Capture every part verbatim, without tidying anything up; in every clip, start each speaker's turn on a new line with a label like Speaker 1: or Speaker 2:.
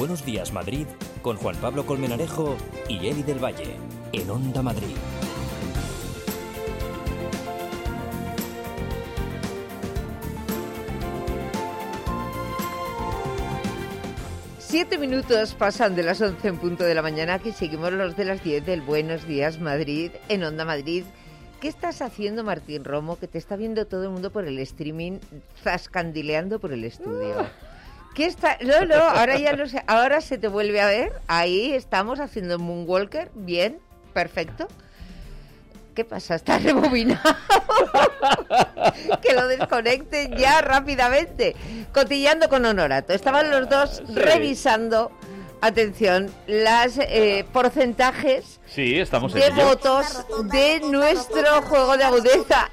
Speaker 1: Buenos Días Madrid con Juan Pablo Colmenarejo y Eli del Valle en Onda Madrid.
Speaker 2: Siete minutos pasan de las once en punto de la mañana, que seguimos los de las diez del Buenos Días Madrid en Onda Madrid. ¿Qué estás haciendo, Martín Romo? Que te está viendo todo el mundo por el streaming, zascandileando por el estudio. ¿Qué está? No, no, ahora ya no sé. Ahora se te vuelve a ver. Ahí estamos haciendo Moonwalker. Bien, perfecto. ¿Qué pasa? ¿Estás rebobinado? Que lo desconecten ya rápidamente. Cotillando con Honorato. Estaban los dos sí. revisando, atención, las eh, porcentajes
Speaker 3: sí, estamos
Speaker 2: de
Speaker 3: en ello.
Speaker 2: votos de nuestro juego de agudeza.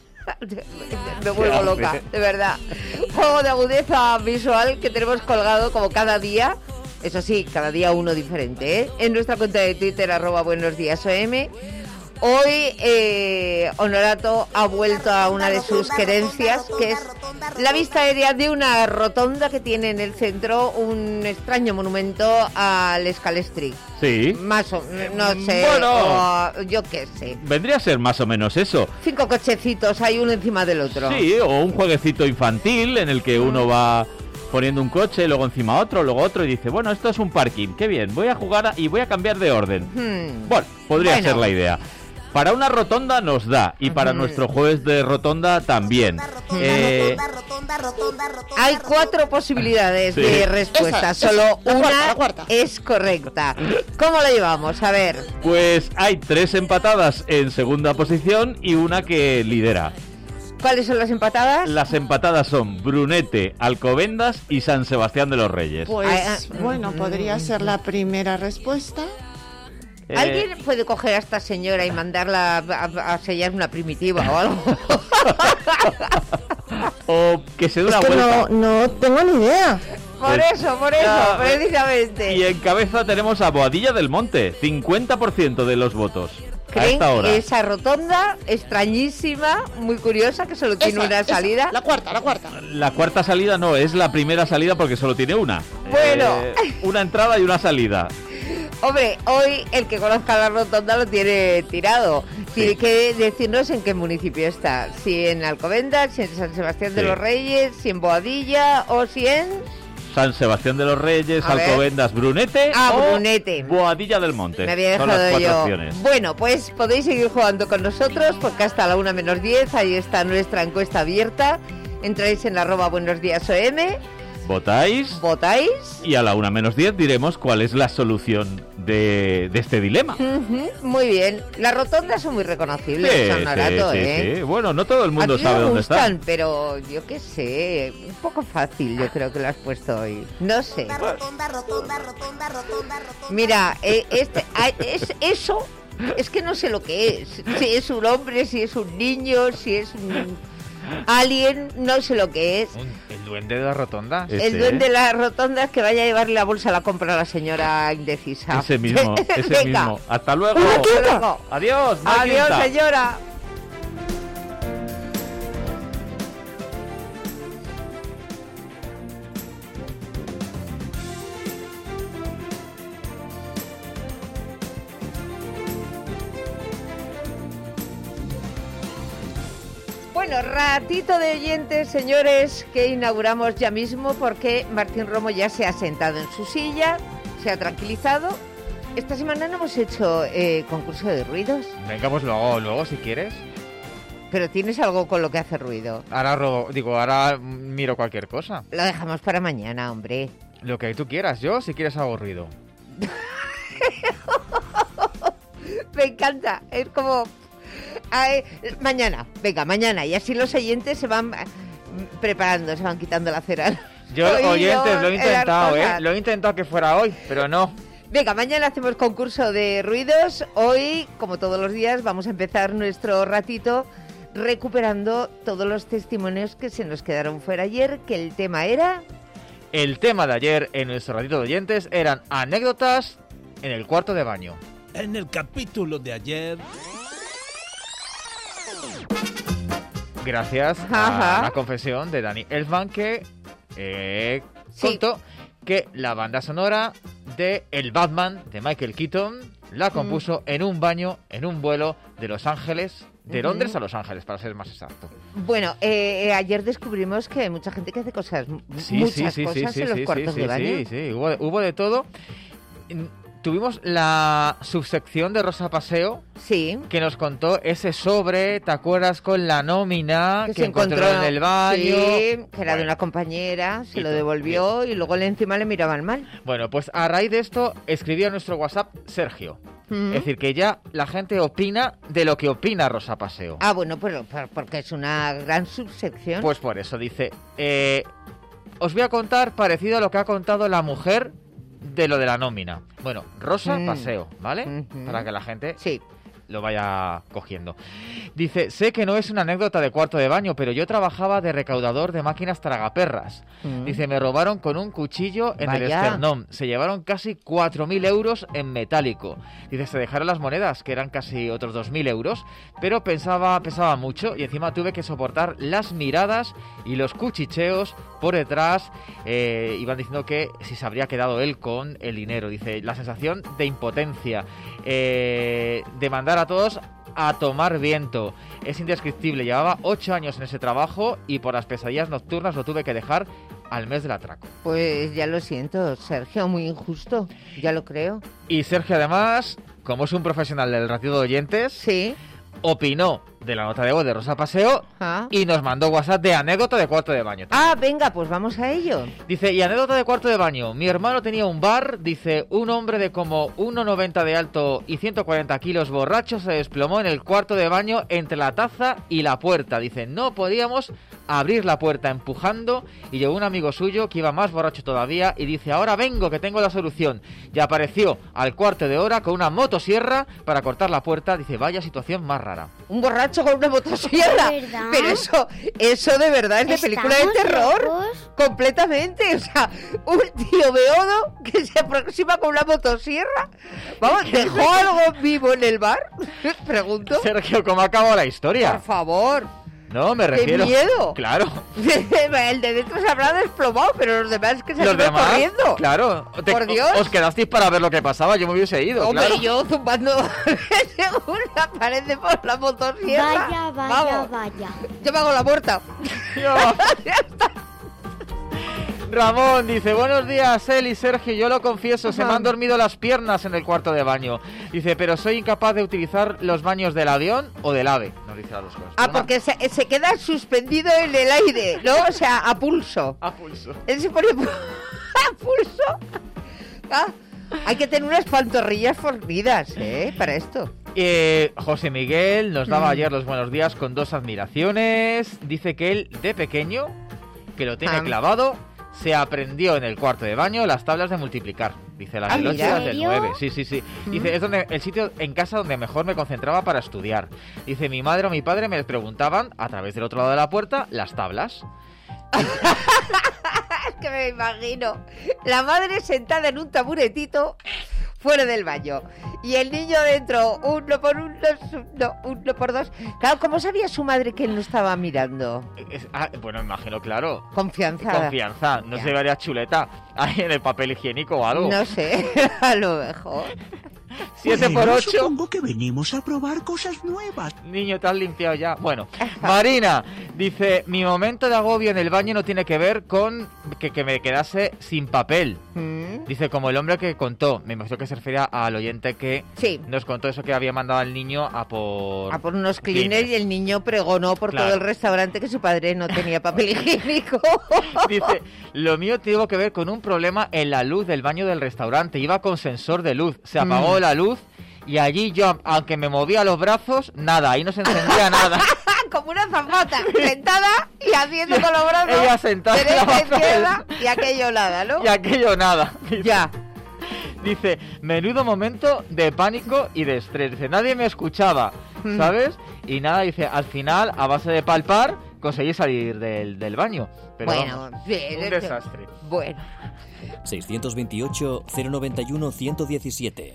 Speaker 2: Me vuelvo loca, de verdad. Juego de agudeza visual que tenemos colgado como cada día. Eso sí, cada día uno diferente, ¿eh? En nuestra cuenta de Twitter, arroba Buenos Días O M. Hoy eh, Honorato ha vuelto a una de sus querencias, que es la vista aérea de una rotonda que tiene en el centro un extraño monumento al Scalestri.
Speaker 3: Sí.
Speaker 2: Más o no sé,
Speaker 3: bueno,
Speaker 2: o, yo qué sé.
Speaker 3: Vendría a ser más o menos eso.
Speaker 2: Cinco cochecitos, hay uno encima del otro.
Speaker 3: Sí, o un jueguecito infantil en el que uno va poniendo un coche, luego encima otro, luego otro, y dice, bueno, esto es un parking, qué bien, voy a jugar a, y voy a cambiar de orden. Hmm. Bueno, podría bueno. ser la idea. Para una rotonda nos da, y para uh-huh. nuestro jueves de rotonda también. Rotonda, eh...
Speaker 2: rotonda, rotonda, rotonda, rotonda, Hay cuatro posibilidades sí. de respuesta, esa, solo esa, una cuarta, cuarta. es correcta. ¿Cómo lo llevamos? A ver.
Speaker 3: Pues hay tres empatadas en segunda posición y una que lidera.
Speaker 2: ¿Cuáles son las empatadas?
Speaker 3: Las empatadas son Brunete, Alcobendas y San Sebastián de los Reyes.
Speaker 4: Pues bueno, podría ser la primera respuesta.
Speaker 2: ¿Alguien puede coger a esta señora y mandarla a, a sellar una primitiva o algo?
Speaker 3: O que se dé una
Speaker 4: es que
Speaker 3: vuelta.
Speaker 4: No, no tengo ni idea.
Speaker 2: Por pues, eso, por eso, ya, precisamente.
Speaker 3: Y en cabeza tenemos a Boadilla del Monte, cincuenta por ciento de los votos.
Speaker 2: ¿Creen
Speaker 3: a esta hora.
Speaker 2: Esa rotonda extrañísima, muy curiosa, que solo tiene esa, una salida?
Speaker 4: Esa, la cuarta, la cuarta.
Speaker 3: La cuarta salida no, es la primera salida porque solo tiene una.
Speaker 2: Bueno.
Speaker 3: Eh, una entrada y una salida.
Speaker 2: Hombre, hoy el que conozca la rotonda lo tiene tirado. Tiene sí. que decirnos en qué municipio está. Si en Alcobendas, si en San Sebastián sí. de los Reyes, si en Boadilla o si en...
Speaker 3: San Sebastián de los Reyes, a Alcobendas, ver. Brunete
Speaker 2: ah,
Speaker 3: o
Speaker 2: Brunete.
Speaker 3: Boadilla del Monte.
Speaker 2: Me había dejado
Speaker 3: Son las cuatro
Speaker 2: yo.
Speaker 3: opciones.
Speaker 2: Bueno, pues podéis seguir jugando con nosotros porque hasta la una menos diez, ahí está nuestra encuesta abierta. Entráis en la arroba Buenos Días O M.
Speaker 3: Votáis.
Speaker 2: Votáis.
Speaker 3: Y a la una menos diez diremos cuál es la solución de, de este dilema.
Speaker 2: Uh-huh, muy bien. Las rotondas son muy reconocibles,
Speaker 3: sí,
Speaker 2: Honorato,
Speaker 3: sí,
Speaker 2: ¿eh?
Speaker 3: Sí. Bueno, no todo el mundo sabe dónde están.
Speaker 2: Me gustan, pero yo qué sé, un poco fácil yo creo que lo has puesto hoy. No sé. Rotonda, rotonda, rotonda, rotonda, rotonda. Mira, eh, este, es, eso, es que no sé lo que es. Si es un hombre, si es un niño, si es un... Alien, no sé lo que es.
Speaker 5: ¿El duende de la rotonda?
Speaker 2: El ¿Ese? duende de las rotondas que vaya a llevarle la bolsa a la compra a la señora indecisa.
Speaker 3: Ese mismo, ese
Speaker 2: Venga.
Speaker 3: mismo. Hasta luego.
Speaker 2: Hasta luego.
Speaker 3: Adiós.
Speaker 2: Adiós, señora. Bueno, ratito de oyentes, señores, que inauguramos ya mismo porque Martín Romo ya se ha sentado en su silla, se ha tranquilizado. Esta semana no hemos hecho eh, concurso de ruidos.
Speaker 5: Venga, pues lo hago luego si quieres.
Speaker 2: Pero ¿tienes algo con lo que hace ruido?
Speaker 5: Ahora robo, digo, ahora miro cualquier cosa.
Speaker 2: Lo dejamos para mañana, hombre.
Speaker 5: Lo que tú quieras, yo si quieres hago ruido.
Speaker 2: Me encanta, es como... Ay, mañana, venga, mañana. Y así los oyentes se van preparando, se van quitando la cera.
Speaker 5: Yo, Oído, oyentes, lo he intentado, ¿eh? Lo he intentado que fuera hoy, pero no.
Speaker 2: Venga, mañana hacemos concurso de ruidos. Hoy, como todos los días, vamos a empezar nuestro ratito recuperando todos los testimonios que se nos quedaron fuera ayer, que el tema era...
Speaker 5: El tema de ayer en nuestro ratito de oyentes eran anécdotas en el cuarto de baño.
Speaker 6: En el capítulo de ayer...
Speaker 5: Gracias
Speaker 2: Ajá.
Speaker 5: a la confesión de Dani Elfman que eh,
Speaker 2: sí.
Speaker 5: contó que la banda sonora de El Batman de Michael Keaton la compuso mm. en un baño, en un vuelo de Los Ángeles, de Londres a Los Ángeles, para ser más exacto.
Speaker 2: Bueno, eh, ayer descubrimos que hay mucha gente que hace cosas,
Speaker 5: sí,
Speaker 2: muchas
Speaker 5: sí, sí,
Speaker 2: cosas
Speaker 5: sí,
Speaker 2: en
Speaker 5: sí,
Speaker 2: los
Speaker 5: sí,
Speaker 2: cuartos
Speaker 5: sí,
Speaker 2: de baño.
Speaker 5: Sí, sí, hubo, hubo de todo. Tuvimos la subsección de Rosa Paseo,
Speaker 2: sí,
Speaker 5: que nos contó ese sobre, ¿te acuerdas? Con la nómina que,
Speaker 2: que
Speaker 5: se encontró, encontró en el baño.
Speaker 2: Sí, que era bueno. de una compañera, se y lo devolvió sí. y luego encima le miraban mal.
Speaker 5: Bueno, pues a raíz de esto escribió a nuestro WhatsApp Sergio. Mm. Es decir, que ya la gente opina de lo que opina Rosa Paseo.
Speaker 2: Ah, bueno, pues porque es una gran subsección.
Speaker 5: Pues por eso dice, eh, os voy a contar parecido a lo que ha contado la mujer de lo de la nómina. Bueno, Rosa mm. Paseo, ¿vale? Mm-hmm. Para que la gente
Speaker 2: sí.
Speaker 5: lo vaya cogiendo. Dice, sé que no es una anécdota de cuarto de baño, pero yo trabajaba de recaudador de máquinas tragaperras. Mm. Dice, me robaron con un cuchillo en Vaya. el esternón. Se llevaron casi cuatro mil euros en metálico. Dice, se dejaron las monedas, que eran casi otros dos mil euros, pero pensaba, pesaba mucho y encima tuve que soportar las miradas y los cuchicheos por detrás. Eh, iban diciendo que si se habría quedado él con el dinero. Dice, la sensación de impotencia, eh, de mandar a todos a tomar viento. Es indescriptible. Llevaba ocho años en ese trabajo y por las pesadillas nocturnas lo tuve que dejar al mes del atraco.
Speaker 2: Pues ya lo siento, Sergio, muy injusto. Ya lo creo.
Speaker 5: Y Sergio, además, como es un profesional del ratio de oyentes,
Speaker 2: sí,
Speaker 5: opinó de la nota de voz de Rosa Paseo
Speaker 2: ¿Ah?
Speaker 5: y nos mandó WhatsApp de anécdota de cuarto de baño también.
Speaker 2: Ah, venga, pues vamos a ello.
Speaker 5: Dice, y anécdota de cuarto de baño. Mi hermano tenía un bar, dice, un hombre de como uno noventa de alto y ciento cuarenta kilos borracho se desplomó en el cuarto de baño entre la taza y la puerta. Dice, no podíamos abrir la puerta empujando y llegó un amigo suyo que iba más borracho todavía y dice, ahora vengo que tengo la solución. Y apareció al cuarto de hora con una motosierra para cortar la puerta. Dice, vaya situación más rara.
Speaker 2: Un borracho con una motosierra. Pero eso, eso de verdad es de película de terror. Locos? Completamente. O sea, un tío beodo que se aproxima con una motosierra. Vamos, ¿dejó algo vivo en el bar? Pregunto.
Speaker 5: Sergio, ¿cómo acabó la historia?
Speaker 2: Por favor.
Speaker 5: No, me refiero...
Speaker 2: ¡Qué miedo!
Speaker 5: Claro.
Speaker 2: El de dentro se habrá desplomado, pero los demás que se han ido corriendo.
Speaker 5: Claro. Te,
Speaker 2: Por Dios.
Speaker 5: Os quedasteis para ver lo que pasaba, yo me hubiese ido.
Speaker 2: Hombre,
Speaker 5: claro.
Speaker 2: yo zumbando según aparece por la motosierra.
Speaker 7: Vaya, vaya,
Speaker 2: Vamos.
Speaker 7: vaya.
Speaker 2: Yo me hago la puerta.
Speaker 5: Ya está. Ramón dice, buenos días, Eli, Sergio, yo lo confieso, se me han dormido las piernas en el cuarto de baño. Dice, pero soy incapaz de utilizar los baños del avión o del AVE. Nos dice las dos cosas.
Speaker 2: Ah, porque se, se queda suspendido en el aire, ¿no? O sea, a pulso.
Speaker 5: A pulso.
Speaker 2: Él se pone a pulso. Ah, hay que tener unas pantorrillas fornidas, ¿eh? Para esto.
Speaker 5: Eh, José Miguel nos daba mm. ayer los buenos días con dos admiraciones. Dice que él, de pequeño, que lo tiene ah. clavado, se aprendió en el cuarto de baño las tablas de multiplicar. Dice las
Speaker 2: ah,
Speaker 5: del ocho y las del
Speaker 7: ¿serio?
Speaker 5: nueve. Sí, sí, sí. ¿Mm? Dice, es donde el sitio en casa donde mejor me concentraba para estudiar. Dice, mi madre o mi padre me preguntaban, a través del otro lado de la puerta, las tablas.
Speaker 2: Es que me imagino. La madre sentada en un taburetito fuera del baño. Y el niño dentro, uno por uno, no, uno por dos. Claro, ¿cómo sabía su madre que él no estaba mirando?
Speaker 5: Es, ah, bueno, imagino, claro.
Speaker 2: Confianza.
Speaker 5: Confianza. No ya. Se llevaría chuleta ahí en el papel higiénico o algo.
Speaker 2: No sé, a lo mejor.
Speaker 5: siete por ocho.
Speaker 6: Supongo que venimos a probar cosas nuevas.
Speaker 5: Niño, te has limpiado ya. Bueno, Marina dice, mi momento de agobio en el baño no tiene que ver con que, que me quedase sin papel. ¿Mm? Dice, como el hombre que contó, me imagino que se refiere al oyente que
Speaker 2: sí.
Speaker 5: nos contó eso, que había mandado al niño a por...
Speaker 2: A por unos cleaners y el niño pregonó por claro. todo el restaurante que su padre no tenía papel higiénico.
Speaker 5: Dice, lo mío tuvo que ver con un problema en la luz del baño del restaurante. Iba con sensor de luz. Se apagó mm. la luz y allí yo, aunque me movía los brazos, nada, ahí no se encendía nada.
Speaker 2: Como una zafata, sentada y haciendo con los brazos.
Speaker 5: Ella sentada.
Speaker 2: Derecha, izquierda y aquello nada, ¿no?
Speaker 5: Y aquello nada. Dice,
Speaker 2: ya.
Speaker 5: Dice, menudo momento de pánico y de estrés. Dice, nadie me escuchaba, ¿sabes? Y nada, dice, al final, a base de palpar, conseguí salir del, del baño. Pero
Speaker 2: bueno,
Speaker 5: vamos,
Speaker 2: bien,
Speaker 5: un desastre.
Speaker 2: Bueno.
Speaker 1: seiscientos veintiocho, cero noventa y uno, ciento diecisiete.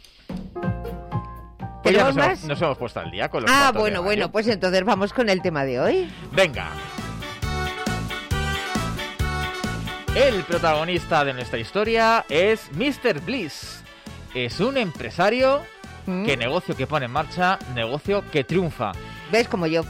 Speaker 5: Pues ya
Speaker 2: ¿Tenemos
Speaker 5: nos,
Speaker 2: más?
Speaker 5: hemos, nos hemos puesto al día con los
Speaker 2: Ah,
Speaker 5: cuartos
Speaker 2: bueno,
Speaker 5: de
Speaker 2: bueno,
Speaker 5: baño.
Speaker 2: pues entonces vamos con el tema de hoy.
Speaker 5: Venga. El protagonista de nuestra historia es mister Bliss. Es un empresario
Speaker 2: ¿Mm?
Speaker 5: que negocio que pone en marcha, negocio que triunfa.
Speaker 2: ¿Ves? Como yo.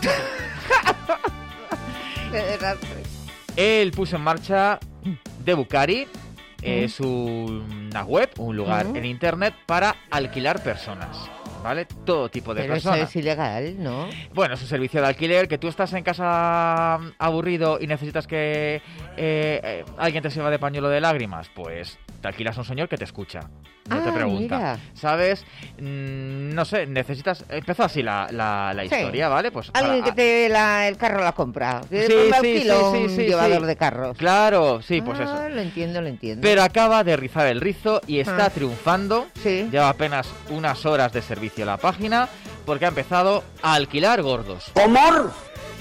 Speaker 2: Qué desastre.
Speaker 5: Él puso en marcha Debucari, es una web, un lugar
Speaker 2: ¿Mm?
Speaker 5: en internet para alquilar personas, ¿vale? Todo tipo de
Speaker 2: Pero
Speaker 5: personas.
Speaker 2: eso es ilegal, ¿no?
Speaker 5: Bueno, es un servicio de alquiler, que tú estás en casa aburrido y necesitas que eh, eh, alguien te sirva de pañuelo de lágrimas, pues te alquilas a un señor que te escucha, no
Speaker 2: Ah,
Speaker 5: te pregunta.
Speaker 2: mira.
Speaker 5: ¿Sabes? Mm, no sé, necesitas... Empezó así la, la, la
Speaker 2: Sí.
Speaker 5: historia, ¿vale? Pues
Speaker 2: Alguien
Speaker 5: para-
Speaker 2: que te la, el carro la compra. Que
Speaker 5: Sí,
Speaker 2: me
Speaker 5: sí,
Speaker 2: alquilo
Speaker 5: sí, sí,
Speaker 2: un
Speaker 5: sí,
Speaker 2: llevador
Speaker 5: sí.
Speaker 2: de carros.
Speaker 5: Claro, sí, pues
Speaker 2: Ah,
Speaker 5: eso.
Speaker 2: Lo entiendo, lo entiendo.
Speaker 5: Pero acaba de rizar el rizo y está
Speaker 2: Ah.
Speaker 5: triunfando.
Speaker 2: Sí.
Speaker 5: Lleva apenas unas horas de servicio la página porque ha empezado a alquilar gordos.
Speaker 6: ¡Amor!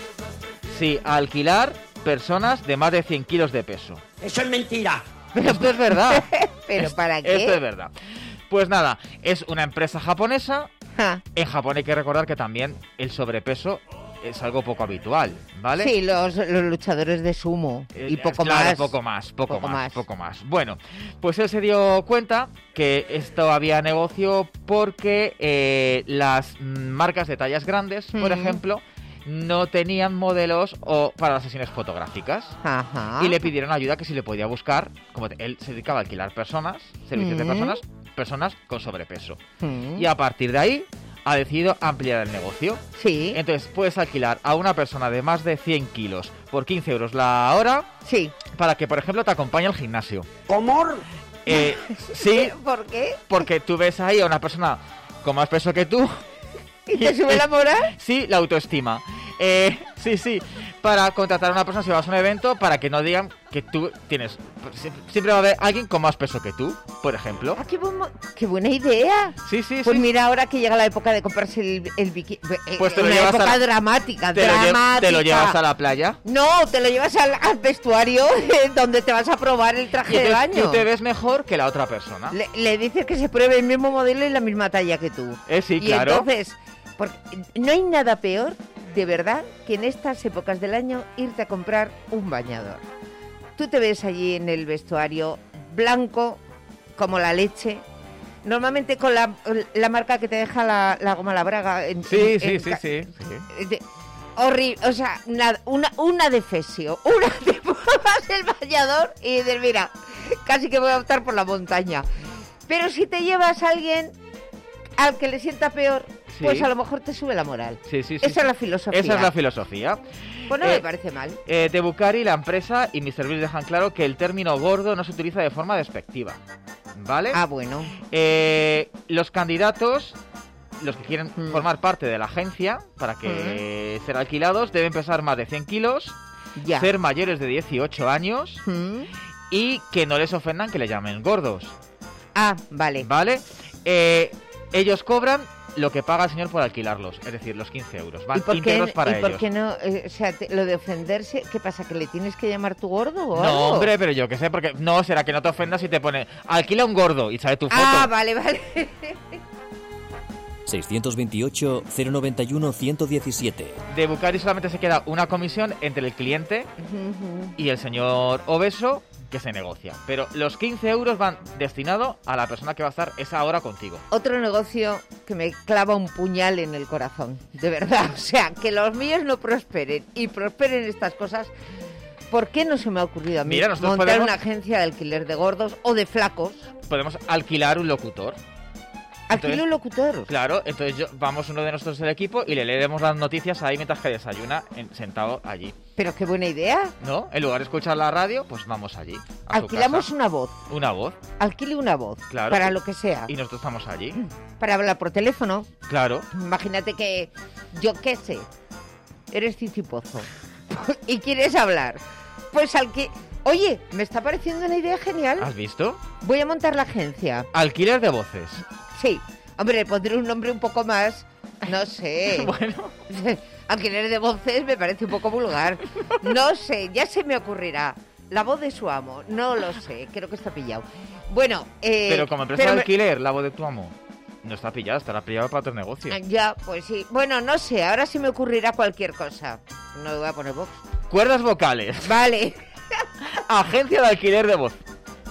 Speaker 5: Sí, a alquilar personas de más de cien kilos de peso.
Speaker 6: Eso es mentira.
Speaker 5: Esto es verdad.
Speaker 2: ¿Pero
Speaker 5: Es-
Speaker 2: para qué?
Speaker 5: Esto es verdad. Pues nada, es una empresa japonesa.
Speaker 2: Ja.
Speaker 5: En Japón hay que recordar que también el sobrepeso es algo poco habitual, ¿vale?
Speaker 2: Sí, los, los luchadores de sumo.
Speaker 5: Eh,
Speaker 2: Y poco
Speaker 5: claro,
Speaker 2: más.
Speaker 5: poco más, poco,
Speaker 2: Poco
Speaker 5: más,
Speaker 2: más.
Speaker 5: poco más. Bueno, pues él se dio cuenta que esto había negocio porque eh, las mm, marcas de tallas grandes, por
Speaker 2: Mm.
Speaker 5: ejemplo, no tenían modelos o para las sesiones fotográficas.
Speaker 2: Ajá.
Speaker 5: Y le pidieron ayuda que si le podía buscar, como te- él se dedicaba a alquilar personas, servicios de
Speaker 2: Mm.
Speaker 5: personas, personas con sobrepeso.
Speaker 2: Mm.
Speaker 5: Y a partir de ahí ha decidido ampliar el negocio.
Speaker 2: Sí,
Speaker 5: Entonces puedes alquilar a una persona de más de cien kilos por quince euros la hora
Speaker 2: sí.
Speaker 5: para que, por ejemplo, te acompañe al gimnasio.
Speaker 6: ¿Amor?
Speaker 5: Eh, sí,
Speaker 2: ¿Por qué?
Speaker 5: porque tú ves ahí a una persona con más peso que tú.
Speaker 2: ¿Y te sube la moral?
Speaker 5: Sí, la autoestima. Eh, sí, sí, para contratar a una persona si vas a un evento para que no digan que tú tienes... Siempre va a haber alguien con más peso que tú, por ejemplo.
Speaker 2: Ah, qué, buen mo- qué buena idea.
Speaker 5: Sí, sí,
Speaker 2: Pues
Speaker 5: sí.
Speaker 2: mira, ahora que llega la época de comprarse el, el bikini. eh,
Speaker 5: Pues te lo
Speaker 2: una
Speaker 5: llevas
Speaker 2: época
Speaker 5: a la-
Speaker 2: dramática,
Speaker 5: te, lo lle-
Speaker 2: dramática.
Speaker 5: te lo llevas a la playa.
Speaker 2: No, te lo llevas al, al vestuario eh, donde te vas a probar el
Speaker 5: Y
Speaker 2: traje de
Speaker 5: entonces
Speaker 2: baño.
Speaker 5: tú te ves mejor que la otra persona.
Speaker 2: Le, le dices que se pruebe el mismo modelo y la misma talla que tú.
Speaker 5: Eh, sí,
Speaker 2: y
Speaker 5: claro.
Speaker 2: entonces, porque no hay nada peor, de verdad, que en estas épocas del año irte a comprar un bañador. Tú te ves allí en el vestuario blanco como la leche, normalmente con la, la marca que te deja la, la goma la braga. En,
Speaker 5: Sí,
Speaker 2: en-
Speaker 5: sí,
Speaker 2: en
Speaker 5: sí,
Speaker 2: ca-
Speaker 5: sí, sí.
Speaker 2: de- horrible, o sea, nada, una, una defesio, una te pruebas el bañador y dices, mira, casi que voy a optar por la montaña. Pero si te llevas a alguien al que le sienta peor,
Speaker 5: Sí.
Speaker 2: pues a lo mejor te sube la moral.
Speaker 5: Sí, sí, sí,
Speaker 2: Esa
Speaker 5: sí.
Speaker 2: es la filosofía.
Speaker 5: Esa es la filosofía.
Speaker 2: Pues no
Speaker 5: Eh,
Speaker 2: me parece mal.
Speaker 5: Eh, de Bucari, la empresa y mister Bill dejan claro que el término gordo no se utiliza de forma despectiva. ¿Vale?
Speaker 2: Ah, bueno.
Speaker 5: Eh, los candidatos, los que quieren
Speaker 2: Mm.
Speaker 5: formar parte de la agencia para que ser alquilados, deben pesar más de cien kilos,
Speaker 2: Ya.
Speaker 5: ser mayores de dieciocho años
Speaker 2: Mm.
Speaker 5: y que no les ofendan que le llamen gordos.
Speaker 2: Ah, vale.
Speaker 5: ¿Vale? Eh, ellos cobran lo que paga el señor por alquilarlos, es decir, los quince euros. Van
Speaker 2: ¿Y por qué,
Speaker 5: íntegros para
Speaker 2: y por
Speaker 5: ellos.
Speaker 2: qué no? eh, o sea, te- lo de ofenderse, ¿qué pasa? ¿Que le tienes que llamar tu gordo o
Speaker 5: No,
Speaker 2: algo?
Speaker 5: hombre, pero yo qué sé, porque no, será que no te ofendas si te pone alquila un gordo y sale tu foto.
Speaker 2: Ah, vale, vale.
Speaker 1: seiscientos veintiocho, cero noventa y uno, ciento diecisiete.
Speaker 5: De Bucari solamente se queda una comisión entre el cliente y el señor obeso que se negocia. Pero los quince euros van destinados a la persona que va a estar esa hora contigo.
Speaker 2: Otro negocio que me clava un puñal en el corazón, de verdad. O sea, que los míos no prosperen y prosperen estas cosas. ¿Por qué no se me ha ocurrido a mí
Speaker 5: Mira, nosotros
Speaker 2: montar
Speaker 5: podemos-
Speaker 2: una agencia de alquiler de gordos o de flacos?
Speaker 5: Podemos alquilar un locutor.
Speaker 2: Alquilo
Speaker 5: Entonces-
Speaker 2: un locutor.
Speaker 5: Claro, entonces yo, vamos uno de nosotros del equipo y le leeremos las noticias ahí mientras que desayuna en- sentado allí.
Speaker 2: Pero qué buena idea.
Speaker 5: ¿No? En lugar de escuchar la radio, pues vamos allí. a su
Speaker 2: Alquilamos
Speaker 5: casa.
Speaker 2: una voz.
Speaker 5: Una voz.
Speaker 2: Alquile una voz.
Speaker 5: Claro.
Speaker 2: Para lo que sea.
Speaker 5: Y nosotros estamos allí.
Speaker 2: Para hablar por teléfono.
Speaker 5: Claro.
Speaker 2: Imagínate que, yo qué sé, eres cicipozo y quieres hablar. Pues al que... Oye, me está pareciendo una idea genial.
Speaker 5: ¿Has visto?
Speaker 2: Voy a montar la agencia.
Speaker 5: Alquiler de voces.
Speaker 2: Sí. Hombre, le pondré un nombre un poco más... No sé.
Speaker 5: Bueno.
Speaker 2: Alquiler de voces me parece un poco vulgar. No sé, ya se me ocurrirá. La voz de su amo. No lo sé, creo que está pillado. Bueno, eh...
Speaker 5: Pero como empresa
Speaker 2: pero
Speaker 5: de
Speaker 2: me-
Speaker 5: alquiler, la voz de tu amo. No está pillada, estará pillada para otro negocio.
Speaker 2: Ya, pues sí. Bueno, no sé, ahora sí me ocurrirá cualquier cosa. No le voy a poner Vox.
Speaker 5: Cuerdas vocales.
Speaker 2: Vale.
Speaker 5: agencia de alquiler de voz.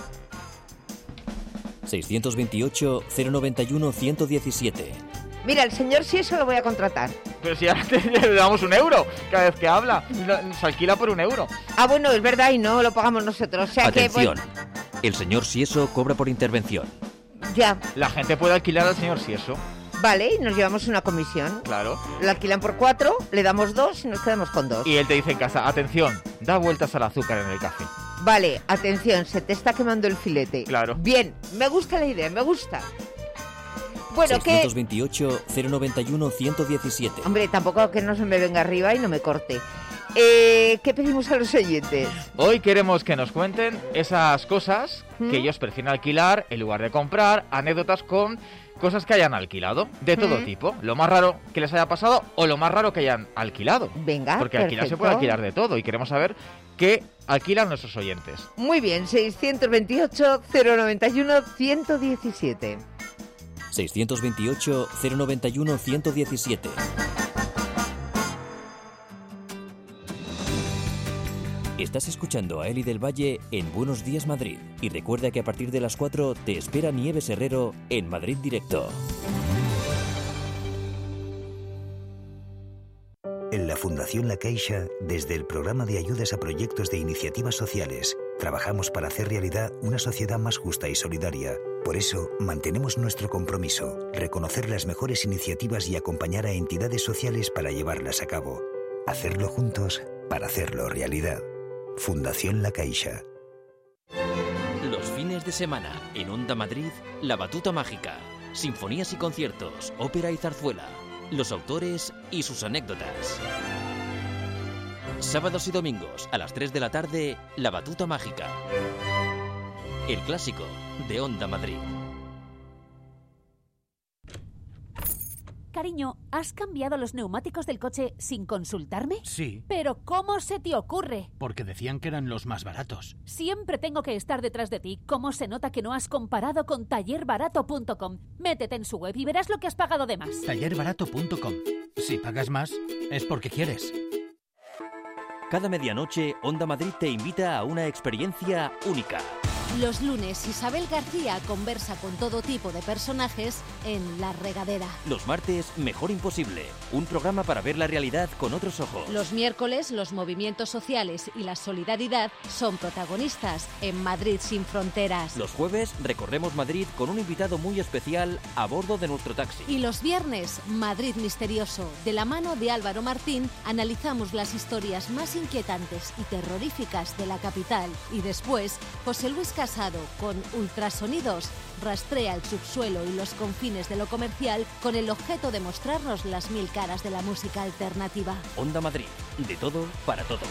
Speaker 1: seiscientos veintiocho, cero noventa y uno, ciento diecisiete.
Speaker 2: Mira, el señor sí eso lo voy a contratar.
Speaker 5: Pero si ahora te, le damos un euro cada vez que habla. Nos alquila por un euro.
Speaker 2: Ah, bueno, es verdad, y no lo pagamos nosotros. O sea
Speaker 1: Atención,
Speaker 2: que, pues...
Speaker 1: el señor Sieso cobra por intervención.
Speaker 2: Ya.
Speaker 5: La gente puede alquilar al señor Sieso.
Speaker 2: Vale, y nos llevamos una comisión.
Speaker 5: Claro.
Speaker 2: Lo alquilan por cuatro, le damos dos y nos quedamos con dos.
Speaker 5: Y él te dice en casa, atención, da vueltas al azúcar en el café.
Speaker 2: Vale, atención, se te está quemando el filete.
Speaker 5: Claro.
Speaker 2: Bien, me gusta la idea, me gusta. Bueno,
Speaker 1: seiscientos veintiocho, cero noventa y uno, ciento diecisiete.
Speaker 2: que... Hombre, tampoco que no se me venga arriba y no me corte. Eh, ¿Qué pedimos a los oyentes?
Speaker 5: Hoy queremos que nos cuenten esas cosas ¿Mm? que ellos prefieren alquilar en lugar de comprar, anécdotas con cosas que hayan alquilado, de todo ¿Mm? tipo. Lo más raro que les haya pasado o lo más raro que hayan alquilado.
Speaker 2: Venga,
Speaker 5: Porque
Speaker 2: perfecto.
Speaker 5: alquilar se puede alquilar de todo y queremos saber qué alquilan nuestros oyentes.
Speaker 2: Muy bien, seiscientos veintiocho, cero noventa y uno, ciento diecisiete.
Speaker 1: seiscientos veintiocho, cero noventa y uno, ciento diecisiete. Estás escuchando a Eli del Valle en Buenos Días Madrid. Y recuerda que a partir de las cuatro te espera Nieves Herrero en Madrid Directo.
Speaker 7: En la Fundación La Caixa, desde el programa de ayudas a proyectos de iniciativas sociales, trabajamos para hacer realidad una sociedad más justa y solidaria. Por eso, mantenemos nuestro compromiso, reconocer las mejores iniciativas y acompañar a entidades sociales para llevarlas a cabo. Hacerlo juntos para hacerlo realidad. Fundación La Caixa.
Speaker 1: Los fines de semana, en Onda Madrid, La Batuta Mágica. Sinfonías y conciertos, ópera y zarzuela. Los autores y sus anécdotas. Sábados y domingos, a las tres de la tarde, La Batuta Mágica. El clásico de Onda Madrid.
Speaker 8: Cariño, ¿has cambiado los neumáticos del coche sin consultarme?
Speaker 9: Sí.
Speaker 8: ¿Pero cómo se te ocurre?
Speaker 9: Porque decían que eran los más baratos.
Speaker 8: Siempre tengo que estar detrás de ti. ¿Cómo se nota que no has comparado con taller barato punto com? Métete en su web y verás lo que has pagado de más.
Speaker 9: taller barato punto com. Si pagas más, es porque quieres.
Speaker 1: Cada medianoche, Onda Madrid te invita a una experiencia única.
Speaker 10: Los lunes, Isabel García conversa con todo tipo de personajes en La Regadera.
Speaker 1: Los martes, Mejor Imposible, un programa para ver la realidad con otros ojos.
Speaker 10: Los miércoles, los movimientos sociales y la solidaridad son protagonistas en Madrid sin fronteras.
Speaker 1: Los jueves, recorremos Madrid con un invitado muy especial a bordo de nuestro taxi.
Speaker 10: Y los viernes, Madrid Misterioso. De la mano de Álvaro Martín, analizamos las historias más inquietantes y terroríficas de la capital. Y después, José Luis Casado, con Ultrasonidos, rastrea el subsuelo y los confines de lo comercial con el objeto de mostrarnos las mil caras de la música alternativa.
Speaker 1: Onda Madrid, de todo para todos.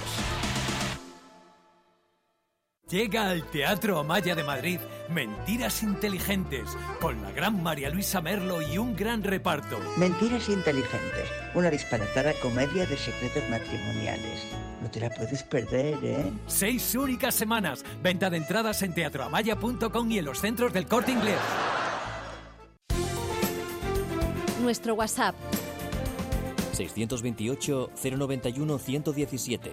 Speaker 11: Llega al Teatro Amaya de Madrid Mentiras Inteligentes, con la gran María Luisa Merlo y un gran reparto.
Speaker 12: Mentiras Inteligentes, una disparatada comedia de secretos matrimoniales. No te la puedes perder, ¿eh?
Speaker 11: Seis únicas semanas. Venta de entradas en teatro amaya punto com y en los centros del Corte Inglés.
Speaker 10: Nuestro WhatsApp.
Speaker 1: seiscientos veintiocho, cero noventa y uno, ciento diecisiete.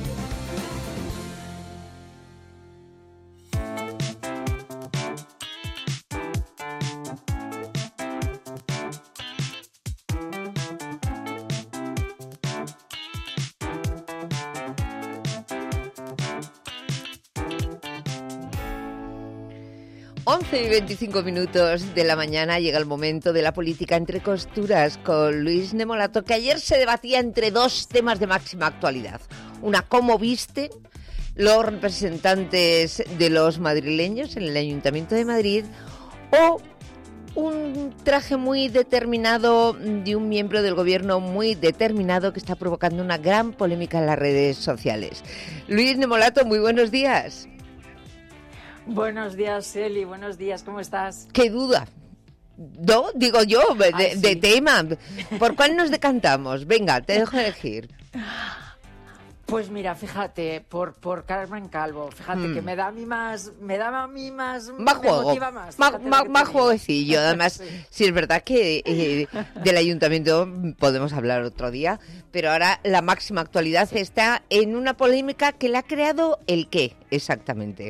Speaker 2: once y veinticinco minutos de la mañana llega el momento de la política entre costuras con Luis Nemolato, que ayer se debatía entre dos temas de máxima actualidad. Una, ¿cómo viste los representantes de los madrileños en el Ayuntamiento de Madrid? O un traje muy determinado de un miembro del gobierno muy determinado que está provocando una gran polémica en las redes sociales. Luis Nemolato, muy buenos días.
Speaker 13: Buenos días, Eli, buenos días, ¿cómo estás?
Speaker 2: ¡Qué duda! ¿No? Digo yo, de, Ay, sí. de tema. ¿Por cuál nos decantamos? Venga, te dejo elegir.
Speaker 13: Pues mira, fíjate, por, por Carmen Calvo, fíjate
Speaker 2: Mm.
Speaker 13: que me da a mí más, me da a mí más,
Speaker 2: Más
Speaker 13: me
Speaker 2: juego,
Speaker 13: motiva más.
Speaker 2: más,
Speaker 13: fíjate lo
Speaker 2: más,
Speaker 13: que
Speaker 2: más
Speaker 13: te digo.
Speaker 2: jueguecillo. Además, sí. sí, es verdad que eh, del ayuntamiento podemos hablar otro día, pero ahora la máxima actualidad está en una polémica que la ha creado el qué, exactamente.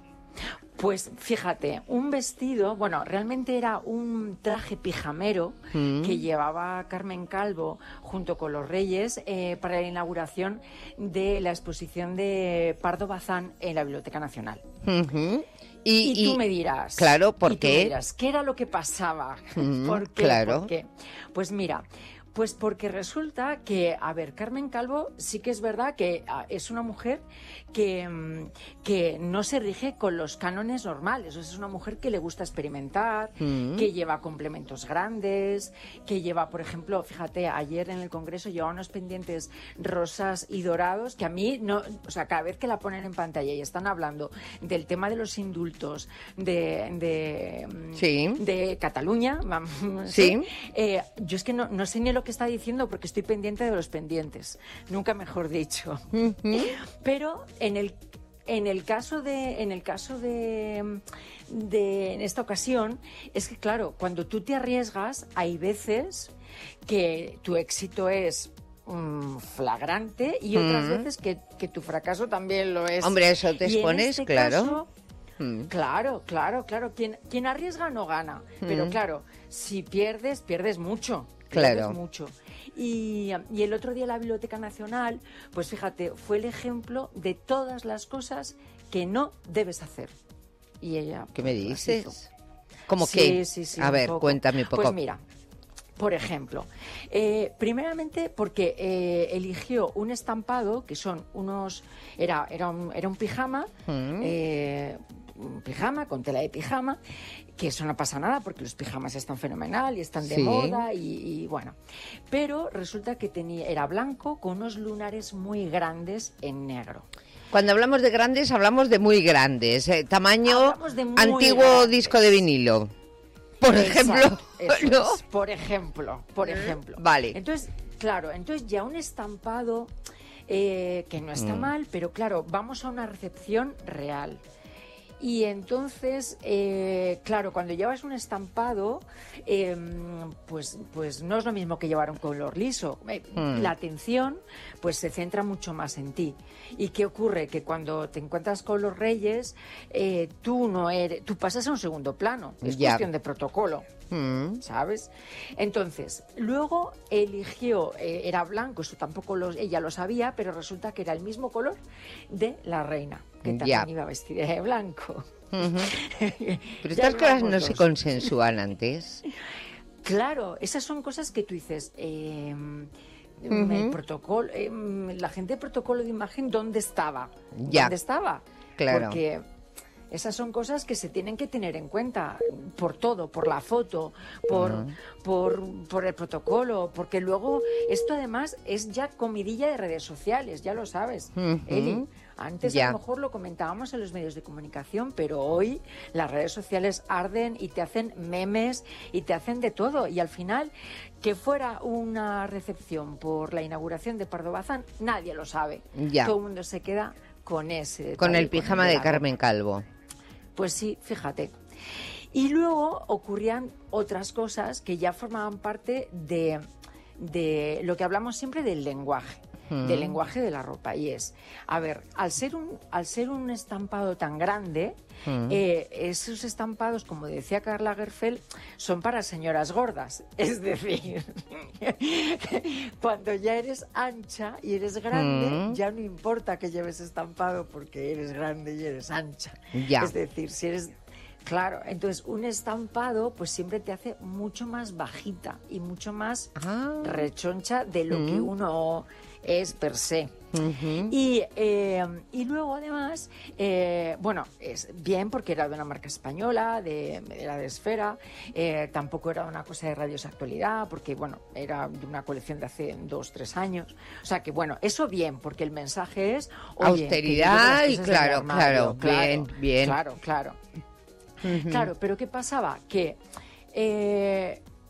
Speaker 13: Pues fíjate, un vestido, bueno, realmente era un traje pijamero mm. que llevaba Carmen Calvo junto con los Reyes eh, para la inauguración de la exposición de Pardo Bazán en la Biblioteca Nacional.
Speaker 2: Uh-huh.
Speaker 13: Y,
Speaker 2: y,
Speaker 13: y tú
Speaker 2: y,
Speaker 13: me dirás,
Speaker 2: claro, ¿por
Speaker 13: y tú
Speaker 2: qué?
Speaker 13: me dirás, ¿qué era lo que pasaba?
Speaker 2: Uh-huh,
Speaker 13: ¿Por qué?
Speaker 2: claro.
Speaker 13: ¿Por qué? Pues mira, pues porque resulta que, a ver, Carmen Calvo sí que es verdad que es una mujer que, que no se rige con los cánones normales. O sea, es una mujer que le gusta experimentar, mm. que lleva complementos grandes, que lleva, por ejemplo, fíjate, ayer en el Congreso llevaba unos pendientes rosas y dorados que a mí, no, o sea, cada vez que la ponen en pantalla y están hablando del tema de los indultos de, de,
Speaker 2: sí.
Speaker 13: de Cataluña, vamos,
Speaker 2: sí.
Speaker 13: eh, yo es que no, no sé ni lo que está diciendo porque estoy pendiente de los pendientes, nunca mejor dicho.
Speaker 2: Uh-huh.
Speaker 13: Pero en el en el caso de en el caso de, de en esta ocasión es que claro, cuando tú te arriesgas hay veces que tu éxito es um, flagrante y otras uh-huh. veces que, que tu fracaso también lo es.
Speaker 2: Hombre, eso te expones,
Speaker 13: este
Speaker 2: claro.
Speaker 13: Caso, Mm. Claro, claro, claro. Quien, quien arriesga no gana. Mm. Pero claro, si pierdes, pierdes mucho. Pierdes
Speaker 2: claro.
Speaker 13: mucho. Y, y el otro día la Biblioteca Nacional, pues fíjate, fue el ejemplo de todas las cosas que no debes hacer. Y ella...
Speaker 2: ¿Qué me dices?
Speaker 13: Hizo.
Speaker 2: ¿Cómo
Speaker 13: sí,
Speaker 2: qué?
Speaker 13: Sí, sí,
Speaker 2: A ver,
Speaker 13: poco.
Speaker 2: cuéntame un poco.
Speaker 13: Pues mira, por ejemplo, eh, primeramente porque eh, eligió un estampado que son unos... Era, era, un, era un pijama... Mm. Eh, un pijama, con tela de pijama, que eso no pasa nada porque los pijamas están fenomenal y están de sí. moda y, y bueno. Pero resulta que tenía, era blanco con unos lunares muy grandes en negro.
Speaker 2: Cuando hablamos de grandes, hablamos de muy grandes. Eh, tamaño
Speaker 13: muy
Speaker 2: antiguo
Speaker 13: grandes.
Speaker 2: Disco de vinilo. Por
Speaker 13: Exacto,
Speaker 2: ejemplo.
Speaker 13: eso
Speaker 2: ¿no?
Speaker 13: es, por ejemplo, por ejemplo.
Speaker 2: Vale.
Speaker 13: Entonces, claro, entonces ya un estampado eh, que no está mm. mal, pero claro, vamos a una recepción real. Y entonces, eh, claro, cuando llevas un estampado, eh, pues, pues no es lo mismo que llevar un color liso. Eh, mm. La atención pues se centra mucho más en ti. ¿Y qué ocurre? Que cuando te encuentras con los Reyes, eh, tú no eres, tú pasas a un segundo plano. Es ya. cuestión de protocolo. Mm. ¿Sabes? Entonces, luego eligió, eh, era blanco, eso tampoco lo, ella lo sabía, pero resulta que era el mismo color de la reina, que también
Speaker 2: ya.
Speaker 13: iba vestida de blanco.
Speaker 2: Uh-huh. Pero estas cosas no dos. se consensúan antes.
Speaker 13: Claro, esas son cosas que tú dices, eh,
Speaker 2: uh-huh.
Speaker 13: el protocolo, eh, la gente de protocolo de imagen, ¿dónde estaba?
Speaker 2: Ya.
Speaker 13: ¿Dónde estaba?
Speaker 2: Claro.
Speaker 13: Porque esas son cosas que se tienen que tener en cuenta por todo, por la foto, por, uh-huh. por, por el protocolo, porque luego esto además es ya comidilla de redes sociales, ya lo sabes, uh-huh. Eli. Antes ya. a lo mejor lo comentábamos en los medios de comunicación, pero hoy las redes sociales arden y te hacen memes y te hacen de todo. Y al final, que fuera una recepción por la inauguración de Pardo Bazán, nadie lo sabe.
Speaker 2: Ya.
Speaker 13: Todo el mundo se queda con ese detalle,
Speaker 2: con el pijama
Speaker 13: con el
Speaker 2: de Carmen Calvo.
Speaker 13: Pues sí, fíjate. Y luego ocurrían otras cosas que ya formaban parte de, de lo que hablamos siempre del lenguaje. Mm. Del lenguaje de la ropa. Y es, a ver, al ser un, al ser un estampado tan grande, mm. eh, esos estampados, como decía Karl Lagerfeld, son para señoras gordas. Es decir, cuando ya eres ancha y eres grande, mm. ya no importa que lleves estampado porque eres grande y eres ancha.
Speaker 2: Ya.
Speaker 13: Es decir, si eres... Claro, entonces un estampado pues siempre te hace mucho más bajita y mucho más ah. rechoncha de lo mm. que uno es per se. Uh-huh. Y, eh, y luego además, eh, bueno, es bien porque era de una marca española, de, era de Esfera, eh, tampoco era una cosa de Radios Actualidad, porque bueno, era de una colección de hace dos, tres años. O sea que bueno, eso bien, porque el mensaje es... Oye,
Speaker 2: austeridad y claro, claro,
Speaker 13: claro,
Speaker 2: bien, bien.
Speaker 13: Claro, claro. Uh-huh. Claro, pero ¿qué pasaba? Que... Eh,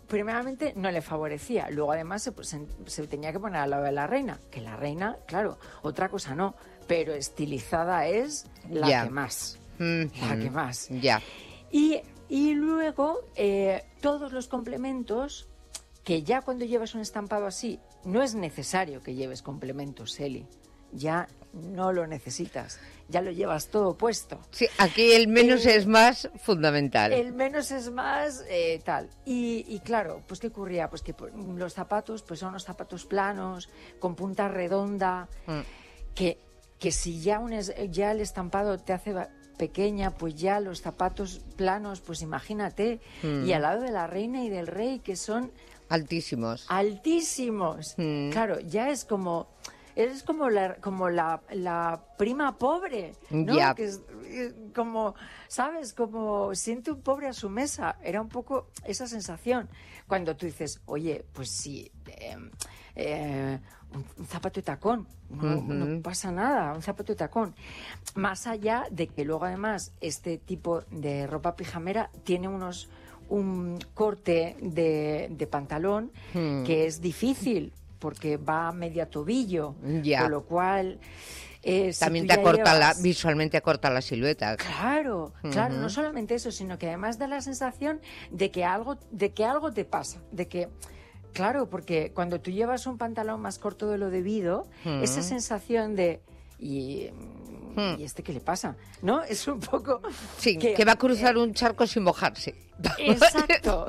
Speaker 13: primeramente no le favorecía. Luego, además, se, se, se tenía que poner al lado de la reina. Que la reina, claro, otra cosa no. Pero estilizada es la
Speaker 2: ya.
Speaker 13: que más.
Speaker 2: Mm-hmm.
Speaker 13: La que más.
Speaker 2: Ya.
Speaker 13: Y, y luego, eh, todos los complementos, que ya cuando llevas un estampado así, no es necesario que lleves complementos, Eli. Ya no lo necesitas. Ya lo llevas todo puesto.
Speaker 2: Sí, aquí el menos
Speaker 13: eh,
Speaker 2: es más fundamental.
Speaker 13: El menos es más eh, tal. Y, y claro, pues ¿qué ocurría? Pues que los zapatos pues son unos zapatos planos, con punta redonda, mm. que, que si ya, un es, ya el estampado te hace pequeña, pues ya los zapatos planos, pues imagínate. Mm. Y al lado de la reina y del rey, que son...
Speaker 2: Altísimos.
Speaker 13: Altísimos. Mm. Claro, ya es como... Eres como la como la, la prima pobre, ¿no?
Speaker 2: Yeah.
Speaker 13: Que es, como, ¿sabes? Como siente un pobre a su mesa. Era un poco esa sensación. Cuando tú dices, oye, pues sí, eh, eh, un, un zapato de tacón, no, uh-huh. no pasa nada, un zapato de tacón. Más allá de que luego, además, este tipo de ropa pijamera tiene unos un corte de, de pantalón uh-huh. que es difícil, porque va a media tobillo,
Speaker 2: ya.
Speaker 13: Con lo cual... Eh, si
Speaker 2: también te acorta
Speaker 13: llevas...
Speaker 2: la, visualmente acorta la silueta.
Speaker 13: Claro, uh-huh. claro, no solamente eso, sino que además da la sensación de que algo, de que algo te pasa, de que... Claro, porque cuando tú llevas un pantalón más corto de lo debido, uh-huh. esa sensación de... Y, ¿Y este qué le pasa? ¿No? Es un poco...
Speaker 2: Sí, que, que va a cruzar eh, un charco sin mojarse.
Speaker 13: Exacto.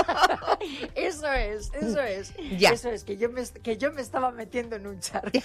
Speaker 13: Eso es, eso es.
Speaker 2: Ya.
Speaker 13: Eso es, que yo, me, que yo me estaba metiendo en un charco.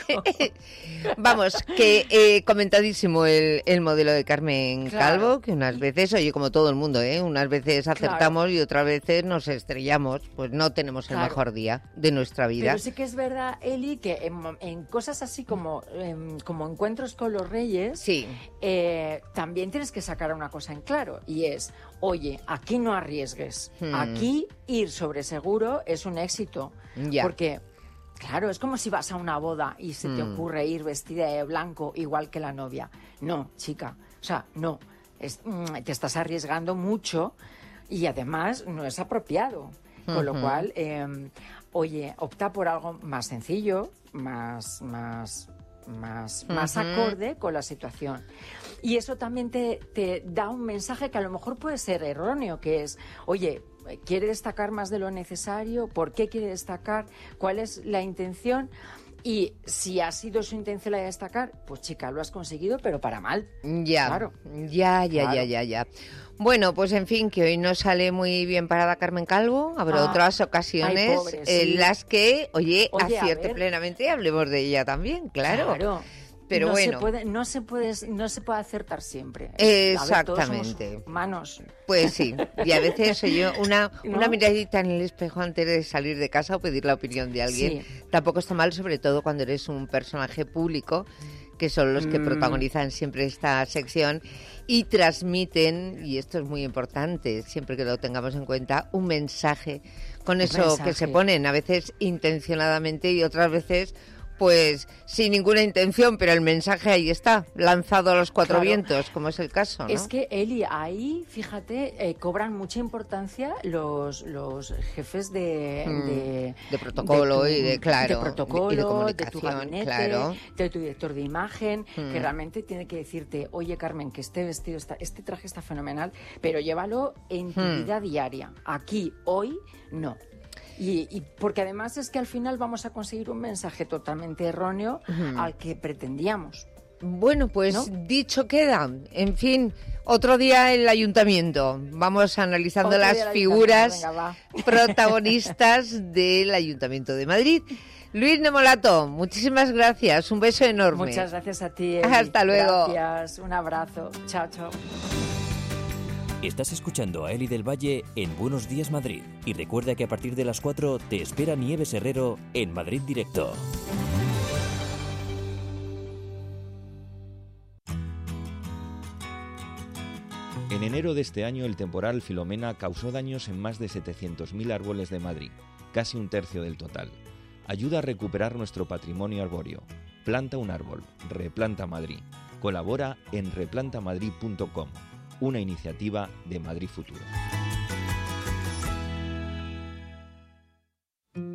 Speaker 2: Vamos, que eh, comentadísimo el, el modelo de Carmen claro. Calvo, que unas veces, oye, como todo el mundo, ¿eh? Unas veces acertamos claro. y otras veces nos estrellamos, pues no tenemos el claro. mejor día de nuestra vida.
Speaker 13: Pero sí que es verdad, Eli, que en, en cosas así como, en, como encuentros con los reyes,
Speaker 2: sí.
Speaker 13: eh, también tienes que sacar una cosa en claro, y es... Oye, aquí no arriesgues. Hmm. Aquí ir sobre seguro es un éxito.
Speaker 2: Ya.
Speaker 13: Porque, claro, es como si vas a una boda y se hmm. te ocurre ir vestida de blanco igual que la novia. No, chica. O sea, no. Es, te estás arriesgando mucho y además no es apropiado. Con uh-huh. lo cual, eh, oye, opta por algo más sencillo, más... más más, uh-huh. más acorde con la situación. Y eso también te, te da un mensaje que a lo mejor puede ser erróneo, que es, oye, ¿quiere destacar más de lo necesario? ¿Por qué quiere destacar? ¿Cuál es la intención? Y si ha sido su intención la de destacar, pues chica, lo has conseguido, pero para mal.
Speaker 2: Ya,
Speaker 13: claro.
Speaker 2: ya, ya,
Speaker 13: claro.
Speaker 2: ya, ya, ya. Bueno, pues en fin, que hoy no sale muy bien parada Carmen Calvo. Habrá ah, otras ocasiones ay, pobre, sí. en las que, oye, oye acierte plenamente y hablemos de ella también, claro.
Speaker 13: Claro.
Speaker 2: Pero
Speaker 13: no
Speaker 2: bueno.
Speaker 13: Se puede, no, se puede, no se puede acertar siempre.
Speaker 2: Exactamente.
Speaker 13: A ver, humanos.
Speaker 2: Pues sí. Y a veces oye, una,
Speaker 13: ¿no?
Speaker 2: una miradita en el espejo antes de salir de casa o pedir la opinión de alguien. Sí. Tampoco está mal, sobre todo cuando eres un personaje público, que son los que mm. protagonizan siempre esta sección y transmiten, y esto es muy importante, siempre que lo tengamos en cuenta, un mensaje con eso mensaje. Que se ponen, a veces intencionadamente y otras veces... pues sin ninguna intención, pero el mensaje ahí está, lanzado a los cuatro claro. vientos, como es el caso, ¿no?
Speaker 13: Es que, Eli, ahí, fíjate, eh, cobran mucha importancia los, los jefes de...
Speaker 2: Mm,
Speaker 13: de,
Speaker 2: de protocolo
Speaker 13: de tu,
Speaker 2: y de, claro,
Speaker 13: de protocolo,
Speaker 2: y de comunicación,
Speaker 13: de tu gabinete,
Speaker 2: claro.
Speaker 13: de tu director de imagen, mm. que realmente tiene que decirte, oye, Carmen, que este vestido, está, este traje está fenomenal, pero llévalo en tu mm. vida diaria. Aquí, hoy, no. Y, y porque además es que al final vamos a conseguir un mensaje totalmente erróneo uh-huh. al que pretendíamos.
Speaker 2: Bueno, pues
Speaker 13: ¿no?
Speaker 2: dicho queda. En fin, otro día el ayuntamiento. Vamos analizando otro las figuras
Speaker 13: Venga,
Speaker 2: protagonistas del Ayuntamiento de Madrid. Luis Nemolato, muchísimas gracias. Un beso enorme.
Speaker 13: Muchas gracias a ti, Eli.
Speaker 2: Hasta luego.
Speaker 13: Gracias. Un abrazo. Chao, chao.
Speaker 1: Estás escuchando a Eli del Valle en Buenos Días Madrid. Y recuerda que a partir de las cuatro te espera Nieves Herrero en Madrid Directo.
Speaker 14: En enero de este año, el temporal Filomena causó daños en más de setecientos mil árboles de Madrid, casi un tercio del total. Ayuda a recuperar nuestro patrimonio arbóreo. Planta un árbol. Replanta Madrid. Colabora en replanta madrid punto com. Una iniciativa de Madrid Futuro.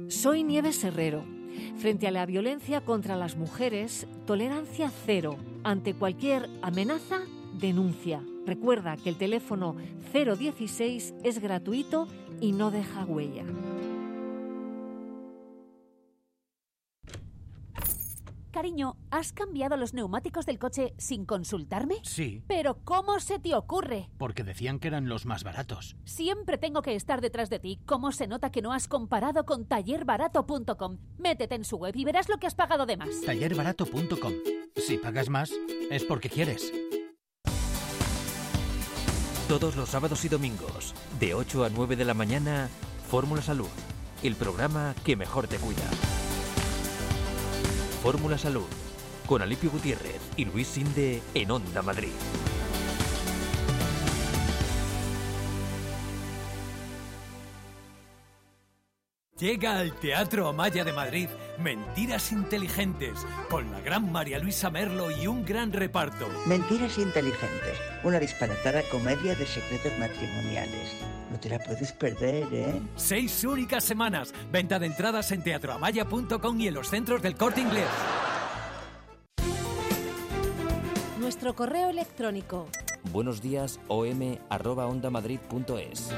Speaker 15: Soy Nieves Herrero. Frente a la violencia contra las mujeres, tolerancia cero. Ante cualquier amenaza, denuncia. Recuerda que el teléfono cero dieciséis es gratuito y no deja huella.
Speaker 8: Cariño, ¿has cambiado los neumáticos del coche sin consultarme?
Speaker 9: Sí.
Speaker 8: ¿Pero cómo se te ocurre?
Speaker 9: Porque decían que eran los más baratos.
Speaker 8: Siempre tengo que estar detrás de ti. ¿Cómo se nota que no has comparado con taller barato punto com? Métete en su web y verás lo que has pagado de más.
Speaker 9: taller barato punto com. Si pagas más, es porque quieres.
Speaker 1: Todos los sábados y domingos, de ocho a nueve de la mañana, Fórmula Salud, el programa que mejor te cuida. Fórmula Salud, con Alipio Gutiérrez y Luis Sinde en Onda Madrid.
Speaker 11: Llega al Teatro Amaya de Madrid Mentiras Inteligentes, con la gran María Luisa Merlo y un gran reparto.
Speaker 12: Mentiras Inteligentes, una disparatada comedia de secretos matrimoniales. No te la puedes perder, ¿eh?
Speaker 11: Seis únicas semanas. Venta de entradas en teatro amaya punto com y en los centros del Corte Inglés.
Speaker 10: Nuestro correo electrónico.
Speaker 1: Buenos días, om arroba ondamadrid punto es.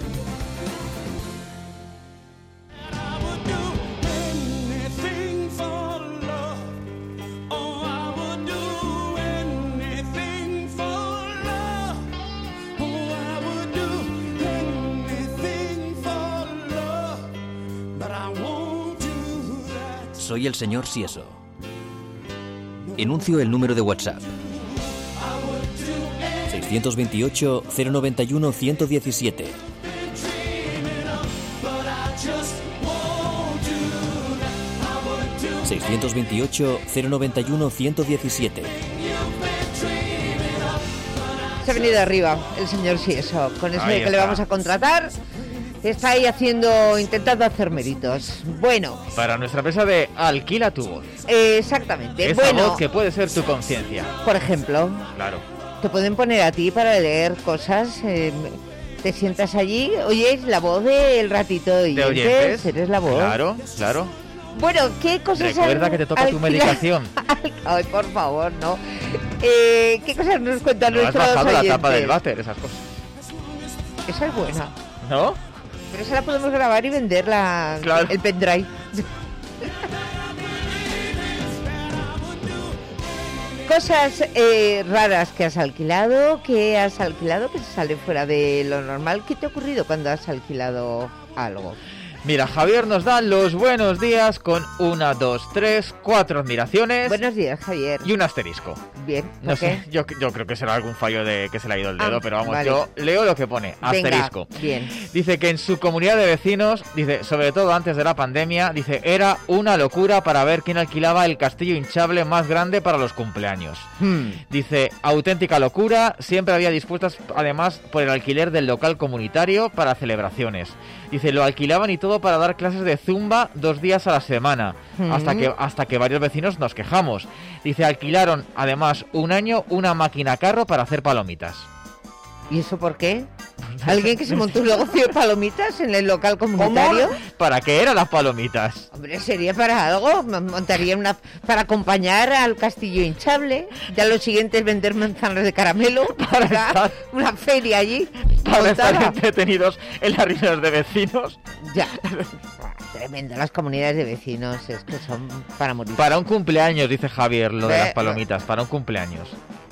Speaker 1: Soy el señor Sieso. Enuncio el número de WhatsApp. seiscientos veintiocho, cero noventa y uno, ciento diecisiete. seiscientos veintiocho, cero noventa y uno, ciento diecisiete.
Speaker 2: Se ha venido arriba el señor Sieso. Con eso de que le vamos a contratar... Está ahí haciendo, intentando hacer méritos. Bueno.
Speaker 5: Para nuestra empresa de Alquila tu voz.
Speaker 2: Eh, exactamente.
Speaker 5: Esa
Speaker 2: bueno,
Speaker 5: voz que puede ser tu conciencia.
Speaker 2: Por ejemplo.
Speaker 5: Claro.
Speaker 2: Te pueden poner a ti para leer cosas. Eh, te sientas allí, oyes la voz del ratito y
Speaker 5: oyentes,
Speaker 2: eres la voz.
Speaker 5: Claro, claro.
Speaker 2: Bueno, ¿qué cosas?
Speaker 5: Recuerda que te toca alquila... tu medicación.
Speaker 2: Ay, por favor, no. Eh, ¿Qué cosas nos cuentan
Speaker 5: no
Speaker 2: nuestros
Speaker 5: has bajado
Speaker 2: oyentes?
Speaker 5: La tapa del váter, esas cosas.
Speaker 2: Esa es buena.
Speaker 5: ¿No?
Speaker 2: Pero esa la podemos grabar y venderla,
Speaker 5: claro.
Speaker 2: El pendrive. Cosas eh, raras que has alquilado, que has alquilado que se sale fuera de lo normal. ¿Qué te ha ocurrido cuando has alquilado algo?
Speaker 5: Mira, Javier nos da los buenos días con una, dos, tres, cuatro admiraciones.
Speaker 2: Buenos días, Javier.
Speaker 5: Y un asterisco.
Speaker 2: Bien.
Speaker 5: No
Speaker 2: okay.
Speaker 5: sé, yo, yo creo que será algún fallo de que se le ha ido el dedo,
Speaker 2: ah,
Speaker 5: pero vamos,
Speaker 2: vale.
Speaker 5: yo leo lo que pone, asterisco.
Speaker 2: Venga, bien.
Speaker 5: Dice que en su comunidad de vecinos, dice, sobre todo antes de la pandemia, dice, era una locura para ver quién alquilaba el castillo hinchable más grande para los cumpleaños.
Speaker 2: Hmm.
Speaker 5: Dice, auténtica locura, siempre había dispuestas además por el alquiler del local comunitario para celebraciones. Dice, lo alquilaban y todo para dar clases de zumba dos días a la semana, mm. hasta que hasta que varios vecinos nos quejamos. Dice, alquilaron además un año una máquina carro para hacer palomitas.
Speaker 2: ¿Y eso por qué? ¿Alguien que se montó un negocio de palomitas en el local comunitario?
Speaker 5: ¿Cómo? ¿Para qué eran las palomitas?
Speaker 2: Hombre, sería para algo. Montaría una para acompañar al castillo hinchable. Ya lo siguiente es vender manzanas de caramelo. Para estar una feria allí.
Speaker 5: Para montada. Estar entretenidos en las risas de vecinos.
Speaker 2: Ya. Tremendo, las comunidades de vecinos. Es que son para morir.
Speaker 5: Para un cumpleaños, dice Javier, lo de las palomitas. Para un cumpleaños.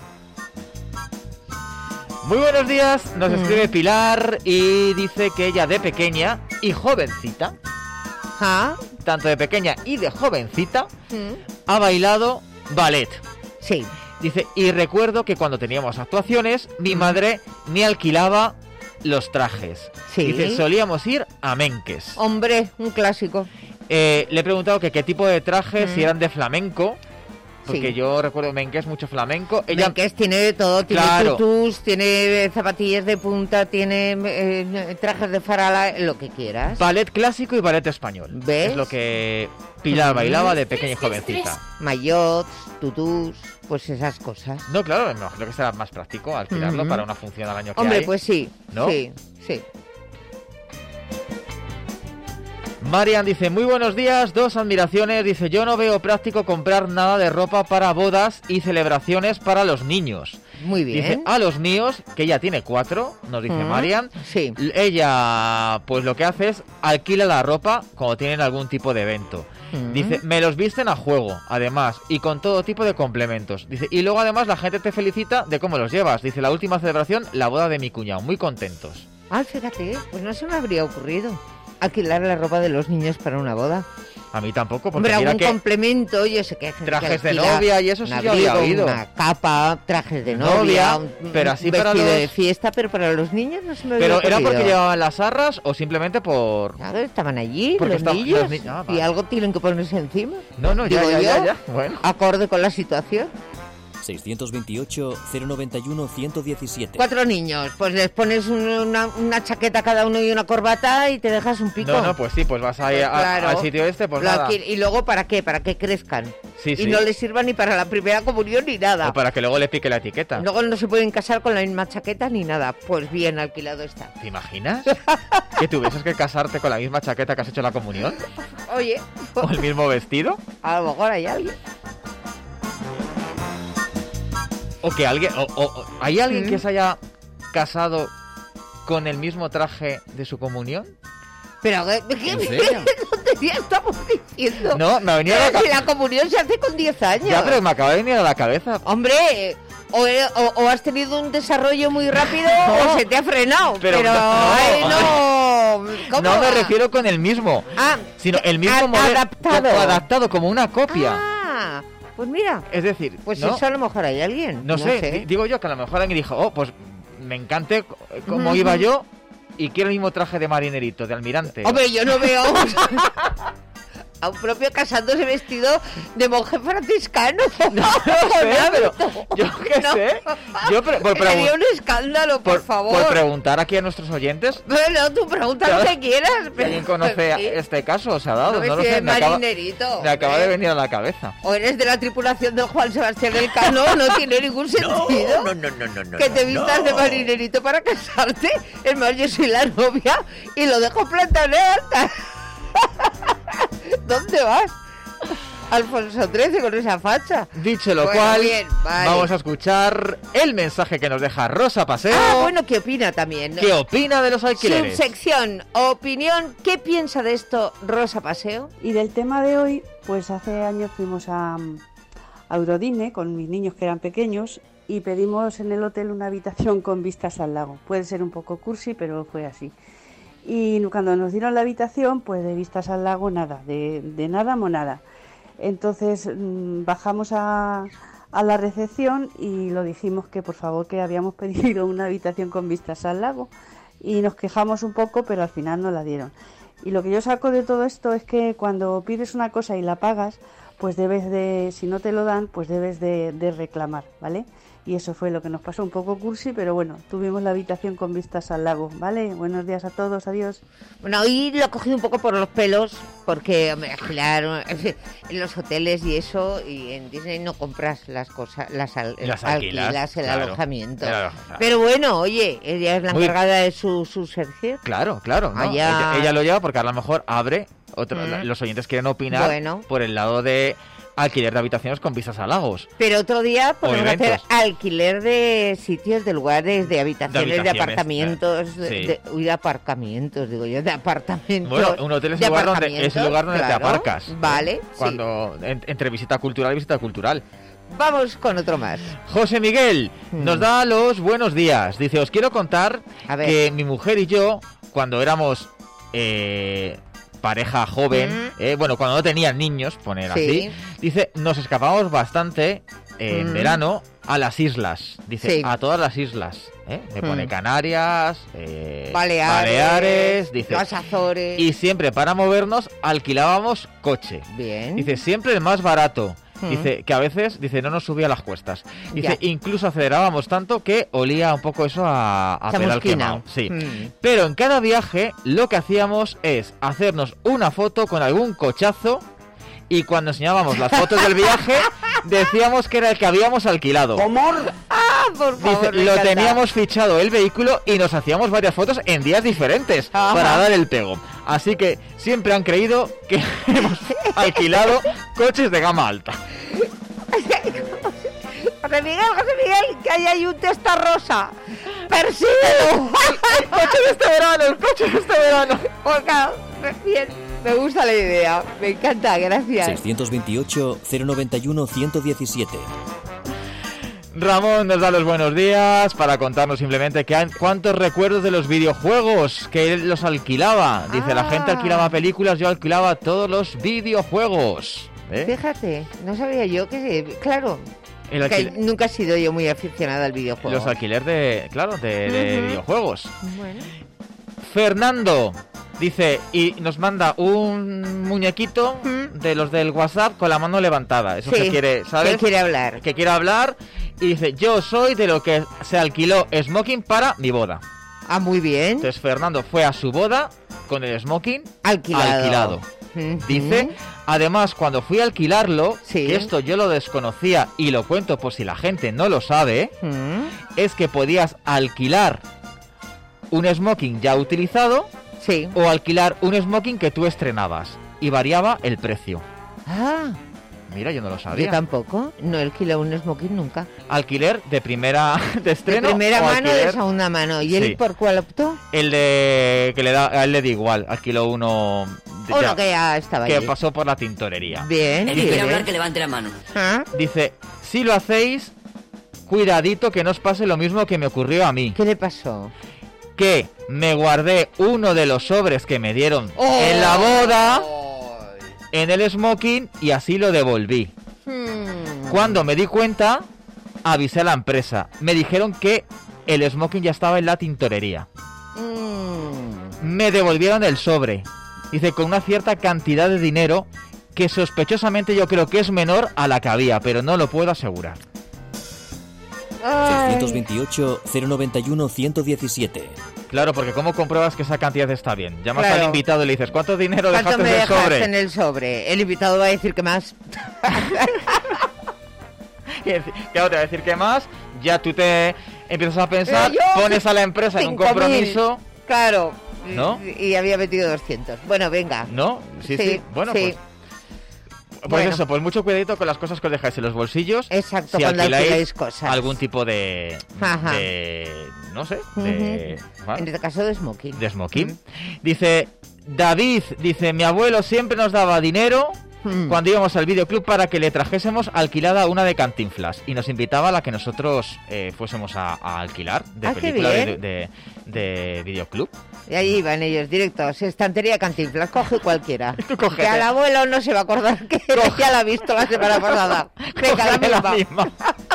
Speaker 5: Muy buenos días, nos escribe Pilar y dice que ella de pequeña y jovencita,
Speaker 2: ¿Ah?
Speaker 5: tanto de pequeña y de jovencita,
Speaker 2: ¿Mm?
Speaker 5: ha bailado ballet.
Speaker 2: Sí.
Speaker 5: Dice, y recuerdo que cuando teníamos actuaciones, mi madre me alquilaba los trajes.
Speaker 2: Sí.
Speaker 5: Dice, solíamos ir a Menques.
Speaker 2: Hombre, un clásico.
Speaker 5: Eh, le he preguntado que qué tipo de trajes,
Speaker 2: ¿Mm?
Speaker 5: si eran de flamenco. Porque
Speaker 2: sí.
Speaker 5: yo recuerdo Menques, mucho flamenco. Ella...
Speaker 2: Menques tiene de todo, tiene
Speaker 5: claro.
Speaker 2: tutús, tiene zapatillas de punta, tiene eh, trajes de farala, lo que quieras.
Speaker 5: Ballet clásico y ballet español.
Speaker 2: ¿Ves?
Speaker 5: Es lo que Pilar mm. bailaba de pequeña y jovencita.
Speaker 2: Mayots, tutús, pues esas cosas.
Speaker 5: No, claro, no, creo que será más práctico alquilarlo mm-hmm. para una función al año que
Speaker 2: Hombre,
Speaker 5: hay.
Speaker 2: pues sí,
Speaker 5: ¿no?
Speaker 2: sí, sí.
Speaker 5: Marian dice, muy buenos días, dos admiraciones. Dice, yo no veo práctico comprar nada de ropa para bodas y celebraciones para los niños.
Speaker 2: Muy bien.
Speaker 5: Dice, a los míos, que ella tiene cuatro, nos dice
Speaker 2: Mm,
Speaker 5: Marian.
Speaker 2: Sí.
Speaker 5: Ella, pues lo que hace es alquila la ropa cuando tienen algún tipo de evento.
Speaker 2: Mm.
Speaker 5: Dice, me los visten a juego, además, y con todo tipo de complementos. Dice, y luego además la gente te felicita de cómo los llevas. Dice, la última celebración, la boda de mi cuñado, muy contentos.
Speaker 2: Ah, fíjate, pues no se me habría ocurrido alquilar la ropa de los niños para una boda.
Speaker 5: A mí tampoco, porque
Speaker 2: Hombre,
Speaker 5: mira
Speaker 2: algún
Speaker 5: que
Speaker 2: complemento, yo sé que hay gente
Speaker 5: trajes
Speaker 2: que
Speaker 5: de
Speaker 2: alquila
Speaker 5: novia y eso sí
Speaker 2: un
Speaker 5: yo había
Speaker 2: abrigo,
Speaker 5: oído.
Speaker 2: una capa, trajes de
Speaker 5: Novia,
Speaker 2: novia, un,
Speaker 5: pero
Speaker 2: un
Speaker 5: así para
Speaker 2: vestido
Speaker 5: los-
Speaker 2: de fiesta, pero para los niños no se me había
Speaker 5: Pero era
Speaker 2: ocurrido.
Speaker 5: porque llevaban las arras o simplemente por...
Speaker 2: Claro, estaban allí
Speaker 5: Porque
Speaker 2: los
Speaker 5: estaban-
Speaker 2: niños
Speaker 5: los ni- ah,
Speaker 2: y
Speaker 5: vale.
Speaker 2: algo tienen que ponerse encima.
Speaker 5: No, no, ya,
Speaker 2: Digo
Speaker 5: ya, ya,
Speaker 2: yo,
Speaker 5: ya. Bueno.
Speaker 2: acorde con la situación.
Speaker 1: seiscientos veintiocho, cero noventa y uno, ciento diecisiete.
Speaker 2: Cuatro niños, pues les pones un- una, una chaqueta cada uno y una corbata y te dejas un pico.
Speaker 5: No, no, pues sí, pues vas ahí
Speaker 2: Pues
Speaker 5: a-
Speaker 2: claro.
Speaker 5: al sitio este, pues
Speaker 2: Lo
Speaker 5: nada.
Speaker 2: alquil- Y luego, ¿para qué? Para que crezcan.
Speaker 5: Sí,
Speaker 2: y
Speaker 5: sí.
Speaker 2: no les sirva ni para la primera comunión ni nada.
Speaker 5: O para que luego le pique la etiqueta.
Speaker 2: Luego no se pueden casar con la misma chaqueta ni nada. Pues bien alquilado está.
Speaker 5: ¿Te imaginas? ¿Que tuvieses que casarte con la misma chaqueta que has hecho la comunión?
Speaker 2: Oye,
Speaker 5: ¿O el mismo vestido?
Speaker 2: a lo mejor hay alguien.
Speaker 5: ¿O que alguien... O, o- o- ¿Hay alguien
Speaker 2: ¿Mm?
Speaker 5: que se haya casado con el mismo traje de su comunión?
Speaker 2: Pero, ¿qué, qué,
Speaker 5: ¿En
Speaker 2: qué
Speaker 5: serio?
Speaker 2: tontería estamos diciendo?
Speaker 5: No, me ha venido a la
Speaker 2: Pero si
Speaker 5: ca-
Speaker 2: la comunión se hace con diez años.
Speaker 5: Ya, pero me acaba de venir a la cabeza.
Speaker 2: Hombre, o, he- o- o has tenido un desarrollo muy rápido
Speaker 5: No.
Speaker 2: o se te ha frenado.
Speaker 5: Pero
Speaker 2: Pero,
Speaker 5: no,
Speaker 2: ay, no. ¿Cómo?
Speaker 5: No me refiero con el mismo,
Speaker 2: Ah,
Speaker 5: sino el mismo
Speaker 2: a-
Speaker 5: modelo
Speaker 2: adaptado.
Speaker 5: como adaptado, como una copia.
Speaker 2: Ah, pues mira.
Speaker 5: Es decir,
Speaker 2: Pues
Speaker 5: ¿no?
Speaker 2: eso a lo mejor hay alguien.
Speaker 5: No, sé, di- digo yo que a lo mejor alguien dijo, oh, pues me encante c- como
Speaker 2: Ujú.
Speaker 5: iba yo y quiero el mismo traje de marinerito, de almirante.
Speaker 2: Hombre, yo no veo a un propio casándose vestido de monje franciscano.
Speaker 5: No sé, pero yo qué
Speaker 2: No.
Speaker 5: sé. Yo pre- por, pregun-
Speaker 2: Sería un escándalo, por,
Speaker 5: por-
Speaker 2: favor.
Speaker 5: por preguntar aquí a nuestros oyentes,
Speaker 2: Bueno, tú pregunta lo
Speaker 5: Claro.
Speaker 2: que quieras.
Speaker 5: si
Speaker 2: pero-
Speaker 5: alguien conoce a-
Speaker 2: sí.
Speaker 5: este caso o se ha dado,
Speaker 2: No
Speaker 5: no, lo
Speaker 2: vestido
Speaker 5: sé,
Speaker 2: de
Speaker 5: me acaba,
Speaker 2: marinerito.
Speaker 5: me acaba de
Speaker 2: hombre.
Speaker 5: venir a la cabeza.
Speaker 2: O eres de la tripulación del Juan Sebastián Elcano, no tiene ningún sentido.
Speaker 1: No, no, no, no, no.
Speaker 2: Que te
Speaker 1: no,
Speaker 2: vistas de
Speaker 1: no.
Speaker 2: marinerito para casarte. Es más, yo soy la novia y lo dejo plantado en alta. ¿Dónde vas? Alfonso trece con esa facha.
Speaker 5: Dicho lo
Speaker 2: Bueno,
Speaker 5: cual,
Speaker 2: bien, vale.
Speaker 5: vamos a escuchar el mensaje que nos deja Rosa Paseo.
Speaker 2: Ah, bueno, ¿qué opina también?
Speaker 5: ¿Qué opina de los alquileres?
Speaker 2: Subsección, opinión, ¿qué piensa de esto Rosa Paseo?
Speaker 16: Y del tema de hoy, pues hace años fuimos a, a Eurodine con mis niños que eran pequeños y pedimos en el hotel una habitación con vistas al lago. Puede ser un poco cursi, pero fue así. Y cuando nos dieron la habitación, pues de vistas al lago nada, de, de nada monada. Entonces mmm, bajamos a, a la recepción y lo dijimos que por favor que habíamos pedido una habitación con vistas al lago y nos quejamos un poco, pero al final nos la dieron. Y lo que yo saco de todo esto es que cuando pides una cosa y la pagas, pues debes de, si no te lo dan, pues debes de, de reclamar, ¿vale? Y eso fue lo que nos pasó, un poco cursi, pero bueno, tuvimos la habitación con vistas al lago, ¿vale? Buenos días a todos, adiós.
Speaker 2: Bueno, hoy lo he cogido un poco por los pelos, porque, hombre, alquilar en los hoteles y eso, y en Disney no compras las cosas, las, al,
Speaker 5: Las
Speaker 2: alquilas,
Speaker 5: alquilas,
Speaker 2: el
Speaker 5: claro.
Speaker 2: alojamiento.
Speaker 5: Claro, claro.
Speaker 2: Pero bueno, oye, ella es la
Speaker 5: Muy-
Speaker 2: encargada de su, su sección.
Speaker 5: Claro, claro. ¿no?
Speaker 2: Allá-
Speaker 5: Ella, ella lo lleva porque a lo mejor abre. Otro,
Speaker 2: Mm.
Speaker 5: Los oyentes quieren opinar
Speaker 2: Bueno.
Speaker 5: por el lado de alquiler de habitaciones con vistas a lagos.
Speaker 2: Pero otro día podemos hacer
Speaker 5: eventos.
Speaker 2: alquiler de sitios, de lugares, de habitaciones, de,
Speaker 5: habitaciones,
Speaker 2: apartamientos, de,
Speaker 5: sí.
Speaker 2: de, uy, de aparcamientos, digo yo, de apartamentos.
Speaker 5: Bueno, un hotel es
Speaker 2: de
Speaker 5: el lugar donde, es el lugar donde te
Speaker 2: apartamentos,
Speaker 5: aparcas.
Speaker 2: claro. Vale, sí.
Speaker 5: Cuando en- entre visita cultural y visita cultural.
Speaker 2: Vamos con otro más.
Speaker 5: José Miguel
Speaker 2: Mm.
Speaker 5: nos da los buenos días. Dice, os quiero contar
Speaker 2: A ver.
Speaker 5: que mi mujer y yo, cuando éramos eh, pareja joven,
Speaker 2: Mm.
Speaker 5: eh, bueno, cuando no tenían niños, poner
Speaker 2: Sí.
Speaker 5: así, dice, nos escapábamos bastante eh, en
Speaker 2: Mm.
Speaker 5: verano a las islas. Dice,
Speaker 2: Sí.
Speaker 5: a todas las islas. ¿eh? Me pone
Speaker 2: Mm.
Speaker 5: Canarias, eh,
Speaker 2: Baleares,
Speaker 5: Baleares, dice.
Speaker 2: las Azores.
Speaker 5: Y siempre para movernos alquilábamos coche.
Speaker 2: Bien.
Speaker 5: Dice, siempre el más barato.
Speaker 2: Mm.
Speaker 5: Dice que a veces, dice, no nos subía las cuestas. Dice,
Speaker 2: Ya.
Speaker 5: incluso acelerábamos tanto que olía un poco eso a, a pedal
Speaker 2: Chamusquina.
Speaker 5: quemado. Sí.
Speaker 2: Mm.
Speaker 5: Pero en cada viaje lo que hacíamos es hacernos una foto con algún cochazo y cuando enseñábamos las fotos del viaje decíamos que era el que habíamos alquilado.
Speaker 2: Ah, por
Speaker 5: Dice,
Speaker 2: favor, me
Speaker 5: lo
Speaker 2: encanta.
Speaker 5: teníamos fichado el vehículo y nos hacíamos varias fotos en días diferentes
Speaker 2: Ajá.
Speaker 5: para dar el pego. Así que siempre han creído que hemos alquilado coches de gama alta.
Speaker 2: José Miguel, José Miguel, que ahí hay un testa rosa. ¡Persíguelo!
Speaker 5: El, el coche de este verano, el coche de este verano.
Speaker 2: Oiga, bien, me gusta la idea, me encanta, gracias.
Speaker 1: seiscientos veintiocho, cero noventa y uno, ciento diecisiete.
Speaker 5: Ramón nos da los buenos días para contarnos simplemente que hay, cuántos recuerdos de los videojuegos que él los alquilaba. Dice, ah. la gente alquilaba películas, yo alquilaba todos los videojuegos. ¿Eh?
Speaker 2: Fíjate, no sabía yo que... Claro,
Speaker 5: el
Speaker 2: que nunca he sido yo muy aficionada al videojuego.
Speaker 5: Los alquileres de, claro, de, de uh-huh. videojuegos.
Speaker 2: Bueno.
Speaker 5: Fernando dice, y nos manda un muñequito ¿Mm? de los del WhatsApp con la mano levantada. Eso sí, que quiere, ¿sabes?
Speaker 2: Que quiere hablar.
Speaker 5: Que quiere hablar. Y dice, yo soy de lo que se alquiló smoking para mi boda.
Speaker 2: Ah, muy bien.
Speaker 5: Entonces Fernando fue a su boda con el smoking
Speaker 2: alquilado.
Speaker 5: alquilado. Uh-huh. Dice, además, cuando fui a alquilarlo, sí. que esto yo lo desconocía y lo cuento por si la gente no lo sabe, uh-huh. es que podías alquilar un smoking ya utilizado
Speaker 2: sí.
Speaker 5: o alquilar un smoking que tú estrenabas y variaba el precio.
Speaker 2: Ah,
Speaker 5: mira, yo no lo sabía.
Speaker 2: Yo tampoco, no alquilé un smoking nunca.
Speaker 5: Alquiler de primera de estreno.
Speaker 2: De primera mano
Speaker 5: alquiler...
Speaker 2: o de segunda mano. ¿Y sí. él por cuál optó?
Speaker 5: El de que le da, a él le da igual, alquiló uno
Speaker 2: de, uno ya, que ya estaba
Speaker 5: que
Speaker 2: ahí.
Speaker 5: pasó por la tintorería.
Speaker 2: Bien.
Speaker 17: El que quiere hablar que levante la mano.
Speaker 2: ¿Ah?
Speaker 5: Dice, si lo hacéis, cuidadito que no os pase lo mismo que me ocurrió a mí.
Speaker 2: ¿Qué le pasó?
Speaker 5: Que me guardé uno de los sobres que me dieron
Speaker 2: oh.
Speaker 5: en la boda en el smoking y así lo devolví.
Speaker 2: Hmm.
Speaker 5: Cuando me di cuenta, avisé a la empresa. Me dijeron que el smoking ya estaba en la tintorería.
Speaker 2: Hmm.
Speaker 5: Me devolvieron el sobre. Dice, con una cierta cantidad de dinero que sospechosamente yo creo que es menor a la que había, pero no lo puedo asegurar.
Speaker 1: seiscientos veintiocho, cero noventa y uno, ciento diecisiete.
Speaker 5: Claro, porque ¿cómo compruebas que esa cantidad está bien? Llamas
Speaker 2: claro.
Speaker 5: al invitado y le dices, ¿cuánto dinero
Speaker 2: ¿Cuánto
Speaker 5: dejaste
Speaker 2: me
Speaker 5: en el
Speaker 2: dejaste
Speaker 5: sobre?
Speaker 2: en el sobre? El invitado va a decir que más.
Speaker 5: Claro, te va a decir que más, ya tú te empiezas a pensar, yo, pones a la empresa en un compromiso.
Speaker 2: mil, claro,
Speaker 5: ¿no?
Speaker 2: Y había metido doscientos. Bueno, venga.
Speaker 5: ¿No? Sí, sí. sí. Bueno,
Speaker 2: sí.
Speaker 5: pues... Pues
Speaker 2: bueno.
Speaker 5: eso, pues mucho cuidadito con las cosas que os dejáis en los bolsillos.
Speaker 2: Exacto,
Speaker 5: si
Speaker 2: cuando
Speaker 5: alquiláis,
Speaker 2: alquiláis cosas.
Speaker 5: Algún tipo de...
Speaker 2: Ajá.
Speaker 5: de no sé, de...
Speaker 2: Uh-huh. ¿vale? En este caso de smoking.
Speaker 5: De smoking. Uh-huh. Dice, David, dice, mi abuelo siempre nos daba dinero uh-huh. cuando íbamos al videoclub para que le trajésemos alquilada una de Cantinflas. Y nos invitaba a la que nosotros eh, fuésemos a, a alquilar de
Speaker 2: ah,
Speaker 5: película de, de, de videoclub.
Speaker 2: Y ahí iban ellos directos, estantería Cantinflas, coge cualquiera.
Speaker 5: Tú
Speaker 2: que al abuelo no se va a acordar que ya la ha visto la semana pasada. Venga, la misma. La misma.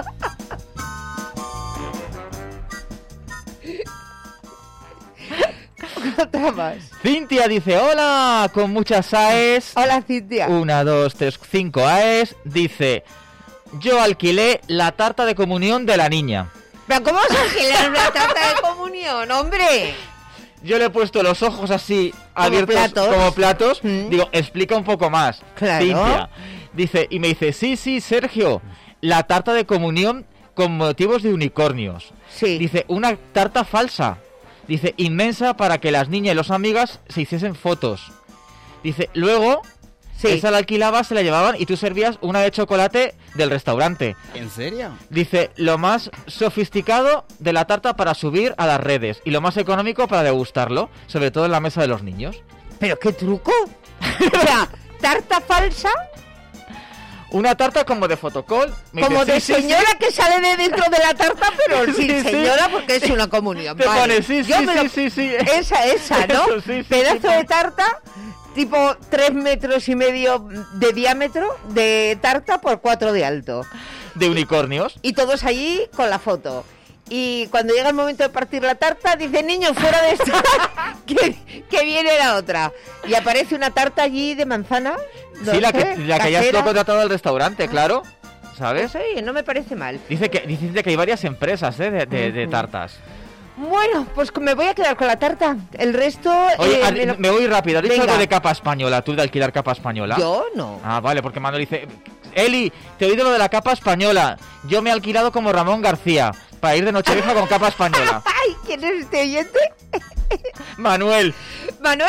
Speaker 2: Otra más.
Speaker 5: Cintia dice, hola, con muchas AES.
Speaker 2: Hola, Cintia.
Speaker 5: Una, dos, tres, cinco AES. Dice, yo alquilé la tarta de comunión de la niña.
Speaker 2: ¿Pero cómo vas a alquilar una tarta de comunión, hombre?
Speaker 5: Yo le he puesto los ojos así
Speaker 2: como
Speaker 5: abiertos
Speaker 2: platos.
Speaker 5: como platos.
Speaker 2: ¿Mm?
Speaker 5: Digo, explica un poco más.
Speaker 2: Claro.
Speaker 5: Cintia. Dice, y me dice, sí, sí, Sergio, la tarta de comunión con motivos de unicornios.
Speaker 2: Sí.
Speaker 5: Dice, una tarta falsa. Dice, inmensa para que las niñas y las amigas se hiciesen fotos. Dice, luego... Sí. Esa la alquilabas, se la llevaban y tú servías una de chocolate del restaurante.
Speaker 9: ¿En serio?
Speaker 5: Dice, lo más sofisticado de la tarta para subir a las redes y lo más económico para degustarlo, sobre todo en la mesa de los niños.
Speaker 2: ¿Pero qué truco? O sea, ¿tarta falsa?
Speaker 5: Una tarta como de fotocall.
Speaker 2: Como
Speaker 5: dice,
Speaker 2: de
Speaker 5: sí,
Speaker 2: señora
Speaker 5: sí, sí.
Speaker 2: que sale de dentro de la tarta, pero sí, sin señora sí. porque es una comunión.
Speaker 5: Te
Speaker 2: vale.
Speaker 5: pones, sí,
Speaker 2: Yo
Speaker 5: sí,
Speaker 2: me lo...
Speaker 5: sí, sí, sí.
Speaker 2: Esa, esa, ¿no?
Speaker 5: Eso, sí, sí,
Speaker 2: Pedazo
Speaker 5: sí,
Speaker 2: de tarta... Tipo tres metros y medio de diámetro de tarta por cuatro de alto.
Speaker 5: De unicornios.
Speaker 2: Y todos allí con la foto. Y cuando llega el momento de partir la tarta, dice, niños, fuera de esta, que, que viene la otra. Y aparece una tarta allí de manzana. No
Speaker 5: sí,
Speaker 2: sé,
Speaker 5: la que, la que ya estuvo contratado del restaurante,
Speaker 2: ah.
Speaker 5: claro. ¿Sabes?
Speaker 2: Pues oye, no me parece mal.
Speaker 5: Dice que, dice que hay varias empresas ¿eh? de, de, de tartas.
Speaker 2: Bueno, pues me voy a quedar con la tarta. El resto...
Speaker 5: Oye,
Speaker 2: eh,
Speaker 5: me,
Speaker 2: lo...
Speaker 5: me voy rápido. ¿Has dicho
Speaker 2: Venga.
Speaker 5: algo de capa española? ¿Tú de alquilar capa española?
Speaker 2: Yo no.
Speaker 5: Ah, vale, porque Manuel dice... Eli, te he oído lo de la capa española. Yo me he alquilado como Ramón García para ir de Nochevieja con capa española.
Speaker 2: Ay, ¿quién es este oyente?
Speaker 5: Manuel.
Speaker 2: Manuel,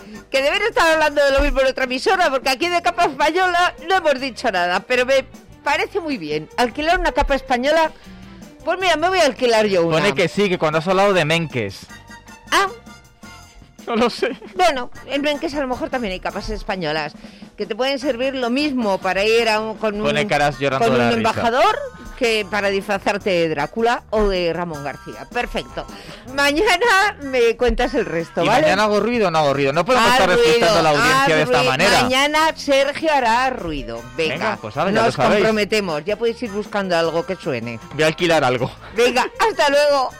Speaker 2: que deben estar hablando de lo mismo en otra emisora, porque aquí de capa española no hemos dicho nada, pero me parece muy bien. Alquilar una capa española, pues mira, me voy a alquilar yo una.
Speaker 5: Pone que sí, que cuando has hablado de Menkes.
Speaker 2: Ah,
Speaker 5: no lo sé.
Speaker 2: Bueno, en Menkes a lo mejor también hay capas españolas que te pueden servir lo mismo para ir a un, con
Speaker 5: Pone
Speaker 2: un,
Speaker 5: caras llorando
Speaker 2: con
Speaker 5: de
Speaker 2: un
Speaker 5: la
Speaker 2: embajador que para disfrazarte de Drácula o de Ramón García. Perfecto. Mañana me cuentas el resto,
Speaker 5: ¿Y
Speaker 2: ¿vale?
Speaker 5: mañana hago ruido o no hago ruido? No podemos
Speaker 2: Haz
Speaker 5: estar respetando
Speaker 2: ruido,
Speaker 5: a la audiencia
Speaker 2: haz
Speaker 5: de esta
Speaker 2: ruido.
Speaker 5: manera.
Speaker 2: Mañana Sergio hará ruido. Venga,
Speaker 5: Venga, pues ahora ya
Speaker 2: nos
Speaker 5: lo sabéis.
Speaker 2: comprometemos. Ya podéis ir buscando algo que suene.
Speaker 5: Voy a alquilar algo.
Speaker 2: Venga, hasta luego.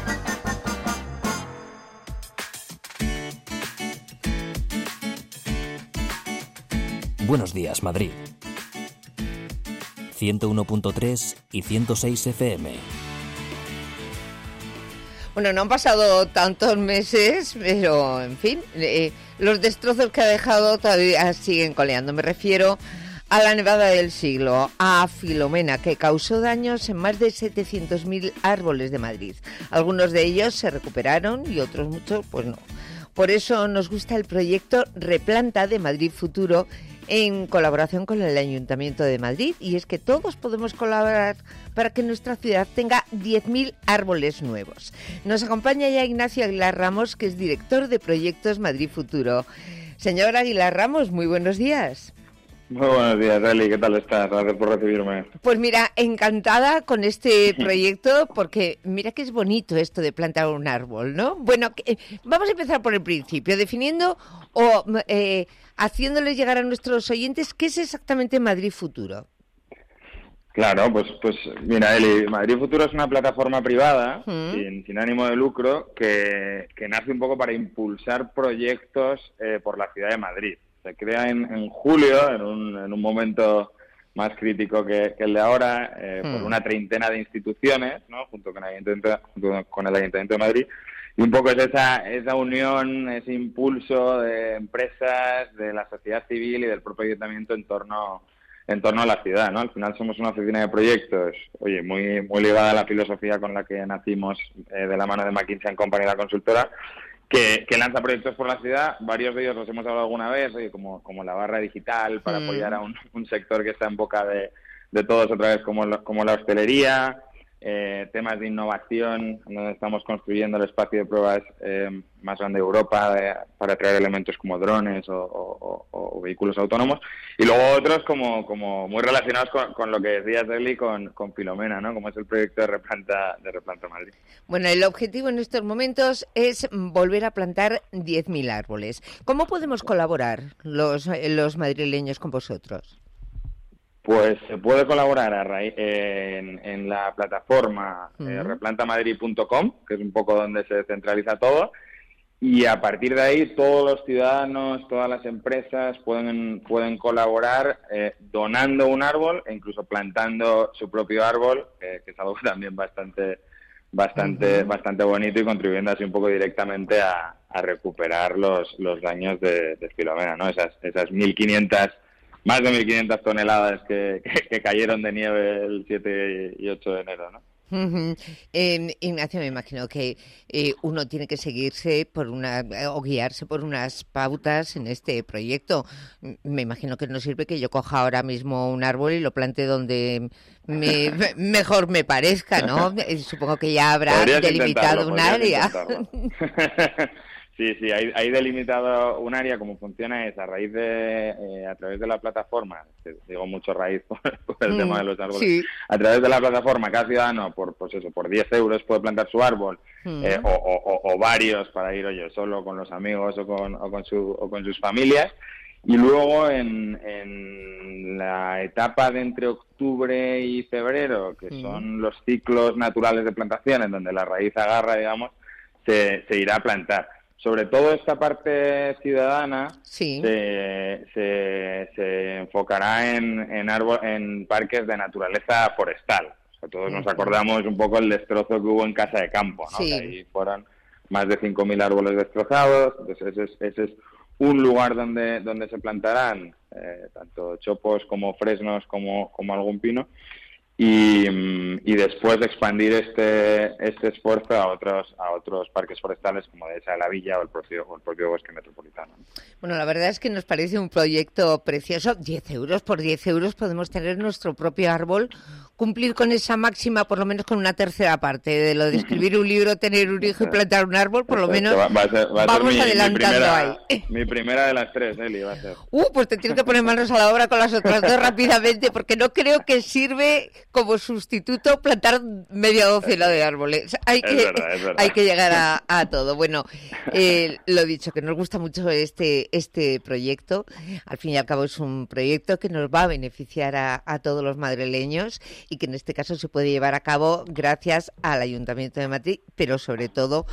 Speaker 1: Buenos días, Madrid. ciento uno punto tres y ciento seis F M.
Speaker 2: Bueno, no han pasado tantos meses, pero en fin, eh, los destrozos que ha dejado todavía siguen coleando. Me refiero a la nevada del siglo, a Filomena, que causó daños en más de setecientos mil árboles de Madrid. Algunos de ellos se recuperaron y otros muchos, pues no. Por eso nos gusta el proyecto Replanta de Madrid Futuro, en colaboración con el Ayuntamiento de Madrid, y es que todos podemos colaborar para que nuestra ciudad tenga diez mil árboles nuevos. Nos acompaña ya Ignacio Aguilar Ramos, que es director de Proyectos Madrid Futuro. Señor Aguilar Ramos, muy buenos días.
Speaker 17: Muy buenos días, Eli, ¿qué tal estás? Gracias por recibirme.
Speaker 2: Pues mira, encantada con este proyecto, porque mira que es bonito esto de plantar un árbol, ¿no? Bueno, eh, vamos a empezar por el principio, definiendo o eh, haciéndoles llegar a nuestros oyentes qué es exactamente Madrid Futuro.
Speaker 17: Claro, pues pues mira, Eli, Madrid Futuro es una plataforma privada, mm. sin, sin ánimo de lucro, que, que nace un poco para impulsar proyectos eh, por la ciudad de Madrid. Se crea en, en julio, en un, en un momento más crítico que, que el de ahora, eh, mm. por una treintena de instituciones, ¿no? junto con el Ayuntamiento, junto con el Ayuntamiento de Madrid. Y un poco es esa, esa unión, ese impulso de empresas, de la sociedad civil y del propio Ayuntamiento en torno, en torno a la ciudad, ¿no? Al final somos una oficina de proyectos, oye, muy, muy ligada a la filosofía con la que nacimos eh, de la mano de McKinsey and Company, la consultora, Que, que lanza proyectos por la ciudad. Varios de ellos los hemos hablado alguna vez, oye, como, como la barra digital para mm. apoyar a un, un sector que está en boca de, de todos otra vez, como, lo, como la hostelería, eh, temas de innovación, donde estamos construyendo el espacio de pruebas eh, más grande de Europa de, para traer elementos como drones o, o, o, o vehículos autónomos, y luego otros como, como muy relacionados con, con lo que decías, Eli, con, con Filomena, ¿no? Como es el proyecto de Replanta, de Replanta Madrid.
Speaker 2: Bueno, el objetivo en estos momentos es volver a plantar diez mil árboles. ¿Cómo podemos colaborar los, los madrileños con vosotros?
Speaker 17: Pues se puede colaborar a raíz, eh, en, en la plataforma uh-huh. eh, replanta madrid punto com, que es un poco donde se centraliza todo, y a partir de ahí todos los ciudadanos, todas las empresas pueden, pueden colaborar eh, donando un árbol e incluso plantando su propio árbol, eh, que es algo también bastante bastante uh-huh. bastante bonito y contribuyendo así un poco directamente a, a recuperar los, los daños de, de Filomena, ¿no? Esas, esas mil quinientas más de mil quinientas toneladas que, que, que cayeron de nieve el siete y ocho de enero, ¿no?
Speaker 2: Uh-huh. Eh, Ignacio, me imagino que eh, uno tiene que seguirse por una o guiarse por unas pautas en este proyecto. Me imagino que no sirve que yo coja ahora mismo un árbol y lo plante donde me, mejor me parezca, ¿no? Supongo que ya habrá delimitado un área.
Speaker 17: Sí, sí, hay, hay delimitado un área. Como funciona es a raíz de, eh, a través de la plataforma, que digo mucho raíz por, por el mm, tema de los árboles, sí. A través de la plataforma cada ciudadano por, pues eso, por diez euros puede plantar su árbol, mm. eh, o, o, o varios para ir, oye, solo con los amigos o con, o con, su, o con sus familias. Y luego en, en la etapa de entre octubre y febrero, que mm. son los ciclos naturales de plantación, en donde la raíz agarra, digamos, se, se irá a plantar. Sobre todo esta parte ciudadana sí. se, se, se enfocará en, en, árbol, en parques de naturaleza forestal. O sea, todos nos acordamos un poco el destrozo que hubo en Casa de Campo, ¿no? Sí. Que ahí fueron más de cinco mil árboles destrozados. Entonces ese es, ese es un lugar donde, donde se plantarán eh, tanto chopos como fresnos como, como algún pino. y, y después expandir este este esfuerzo a otros a otros parques forestales como Dehesa de la Villa o el propio o el propio Bosque Metropolitano.
Speaker 2: Bueno, la verdad es que nos parece un proyecto precioso. diez euros, por diez euros podemos tener nuestro propio árbol, cumplir con esa máxima, por lo menos con una tercera parte de lo de escribir un libro, tener un hijo y plantar un árbol, por lo menos
Speaker 17: va, va a ser, va a
Speaker 2: vamos
Speaker 17: ser mi,
Speaker 2: adelantando
Speaker 17: mi primera,
Speaker 2: ahí.
Speaker 17: Mi primera de las tres, Eli, va a ser.
Speaker 2: Uh, pues te tienes que poner manos a la obra con las otras dos rápidamente, porque no creo que sirve como sustituto plantar media docena de árboles. Hay que,
Speaker 17: es verdad, es verdad.
Speaker 2: Hay que llegar a, a todo. Bueno, eh, lo dicho, que nos gusta mucho este, este proyecto. Al fin y al cabo es un proyecto que nos va a beneficiar a, a todos los madrileños y que en este caso se puede llevar a cabo gracias al Ayuntamiento de Madrid, pero sobre todo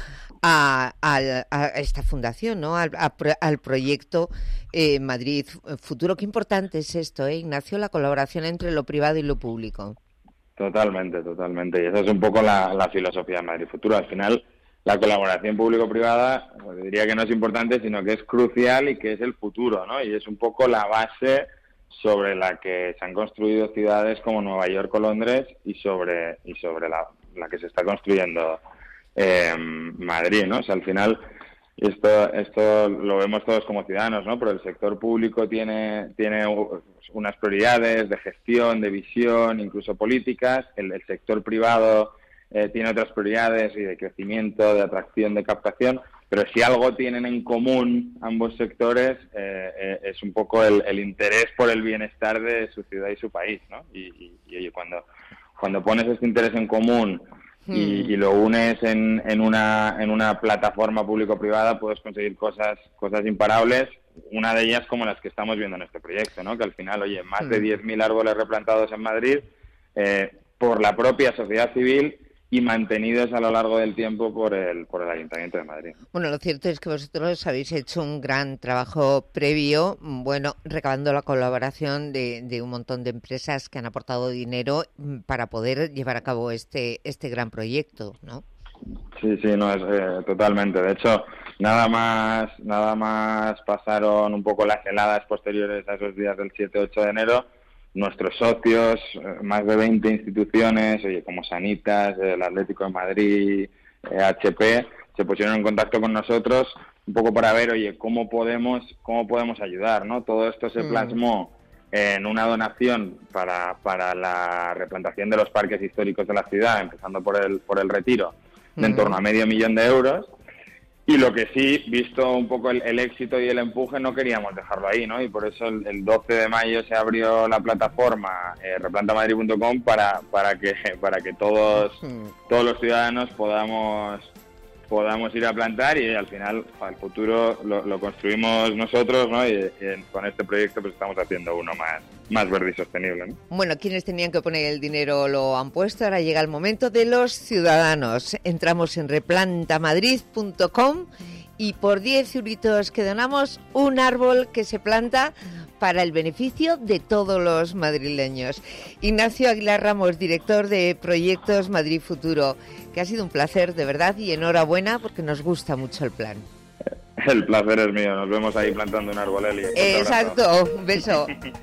Speaker 2: a, a, a esta fundación, ¿no? Al, a, al proyecto eh, Madrid Futuro. Qué importante es esto, ¿eh, Ignacio? La colaboración entre lo privado y lo público.
Speaker 17: Totalmente, totalmente. Y esa es un poco la, la filosofía de Madrid Futuro. Al final, la colaboración público-privada, pues diría que no es importante, sino que es crucial y que es el futuro, ¿no? Y es un poco la base sobre la que se han construido ciudades como Nueva York o Londres y sobre y sobre la, la que se está construyendo eh, Madrid, ¿no? O sea, al final esto esto lo vemos todos como ciudadanos, ¿no? Pero el sector público tiene tiene unas prioridades de gestión, de visión, incluso políticas. El, el sector privado eh, tiene otras prioridades y de crecimiento, de atracción, de captación. Pero si algo tienen en común ambos sectores eh, eh, es un poco el, el interés por el bienestar de su ciudad y su país, ¿no? Y, y, y oye, cuando cuando pones este interés en común y, y lo unes en, en una en una plataforma público-privada, puedes conseguir cosas cosas imparables. Una de ellas como las que estamos viendo en este proyecto, ¿no? Que al final, oye, más de diez mil árboles replantados en Madrid eh, por la propia sociedad civil y mantenidos a lo largo del tiempo por el por el Ayuntamiento de Madrid.
Speaker 2: Bueno, lo cierto es que vosotros habéis hecho un gran trabajo previo, bueno, recabando la colaboración de, de un montón de empresas que han aportado dinero para poder llevar a cabo este este gran proyecto, ¿no?
Speaker 17: Sí, sí, no, es eh, totalmente. De hecho, nada más nada más pasaron un poco las heladas posteriores a esos días del siete ocho de enero. Nuestros socios, más de veinte instituciones, oye, como Sanitas, el Atlético de Madrid, eh, H P, se pusieron en contacto con nosotros un poco para ver, oye, cómo podemos cómo podemos ayudar, ¿no? Todo esto se plasmó en una donación para para la replantación de los parques históricos de la ciudad, empezando por el por el Retiro, de en torno a medio millón de euros. Y lo que sí, visto un poco el, el éxito y el empuje, no queríamos dejarlo ahí, ¿no? Y por eso el, el doce de mayo se abrió la plataforma eh, replanta madrid punto com para para que para que todos todos los ciudadanos podamos podamos ir a plantar y al final el futuro lo, lo construimos nosotros, ¿no? Y, y con este proyecto pues estamos haciendo uno más más verde y sostenible, ¿no?
Speaker 2: Bueno, quienes tenían que poner el dinero lo han puesto, ahora llega el momento de los ciudadanos. Entramos en replanta madrid punto com y por diez euritos que donamos, un árbol que se planta para el beneficio de todos los madrileños. Ignacio Aguilar Ramos, director de Proyectos Madrid Futuro, que ha sido un placer, de verdad, y enhorabuena porque nos gusta mucho el plan.
Speaker 17: El placer es mío, nos vemos ahí plantando un árbol, Eli.
Speaker 2: Exacto, un beso.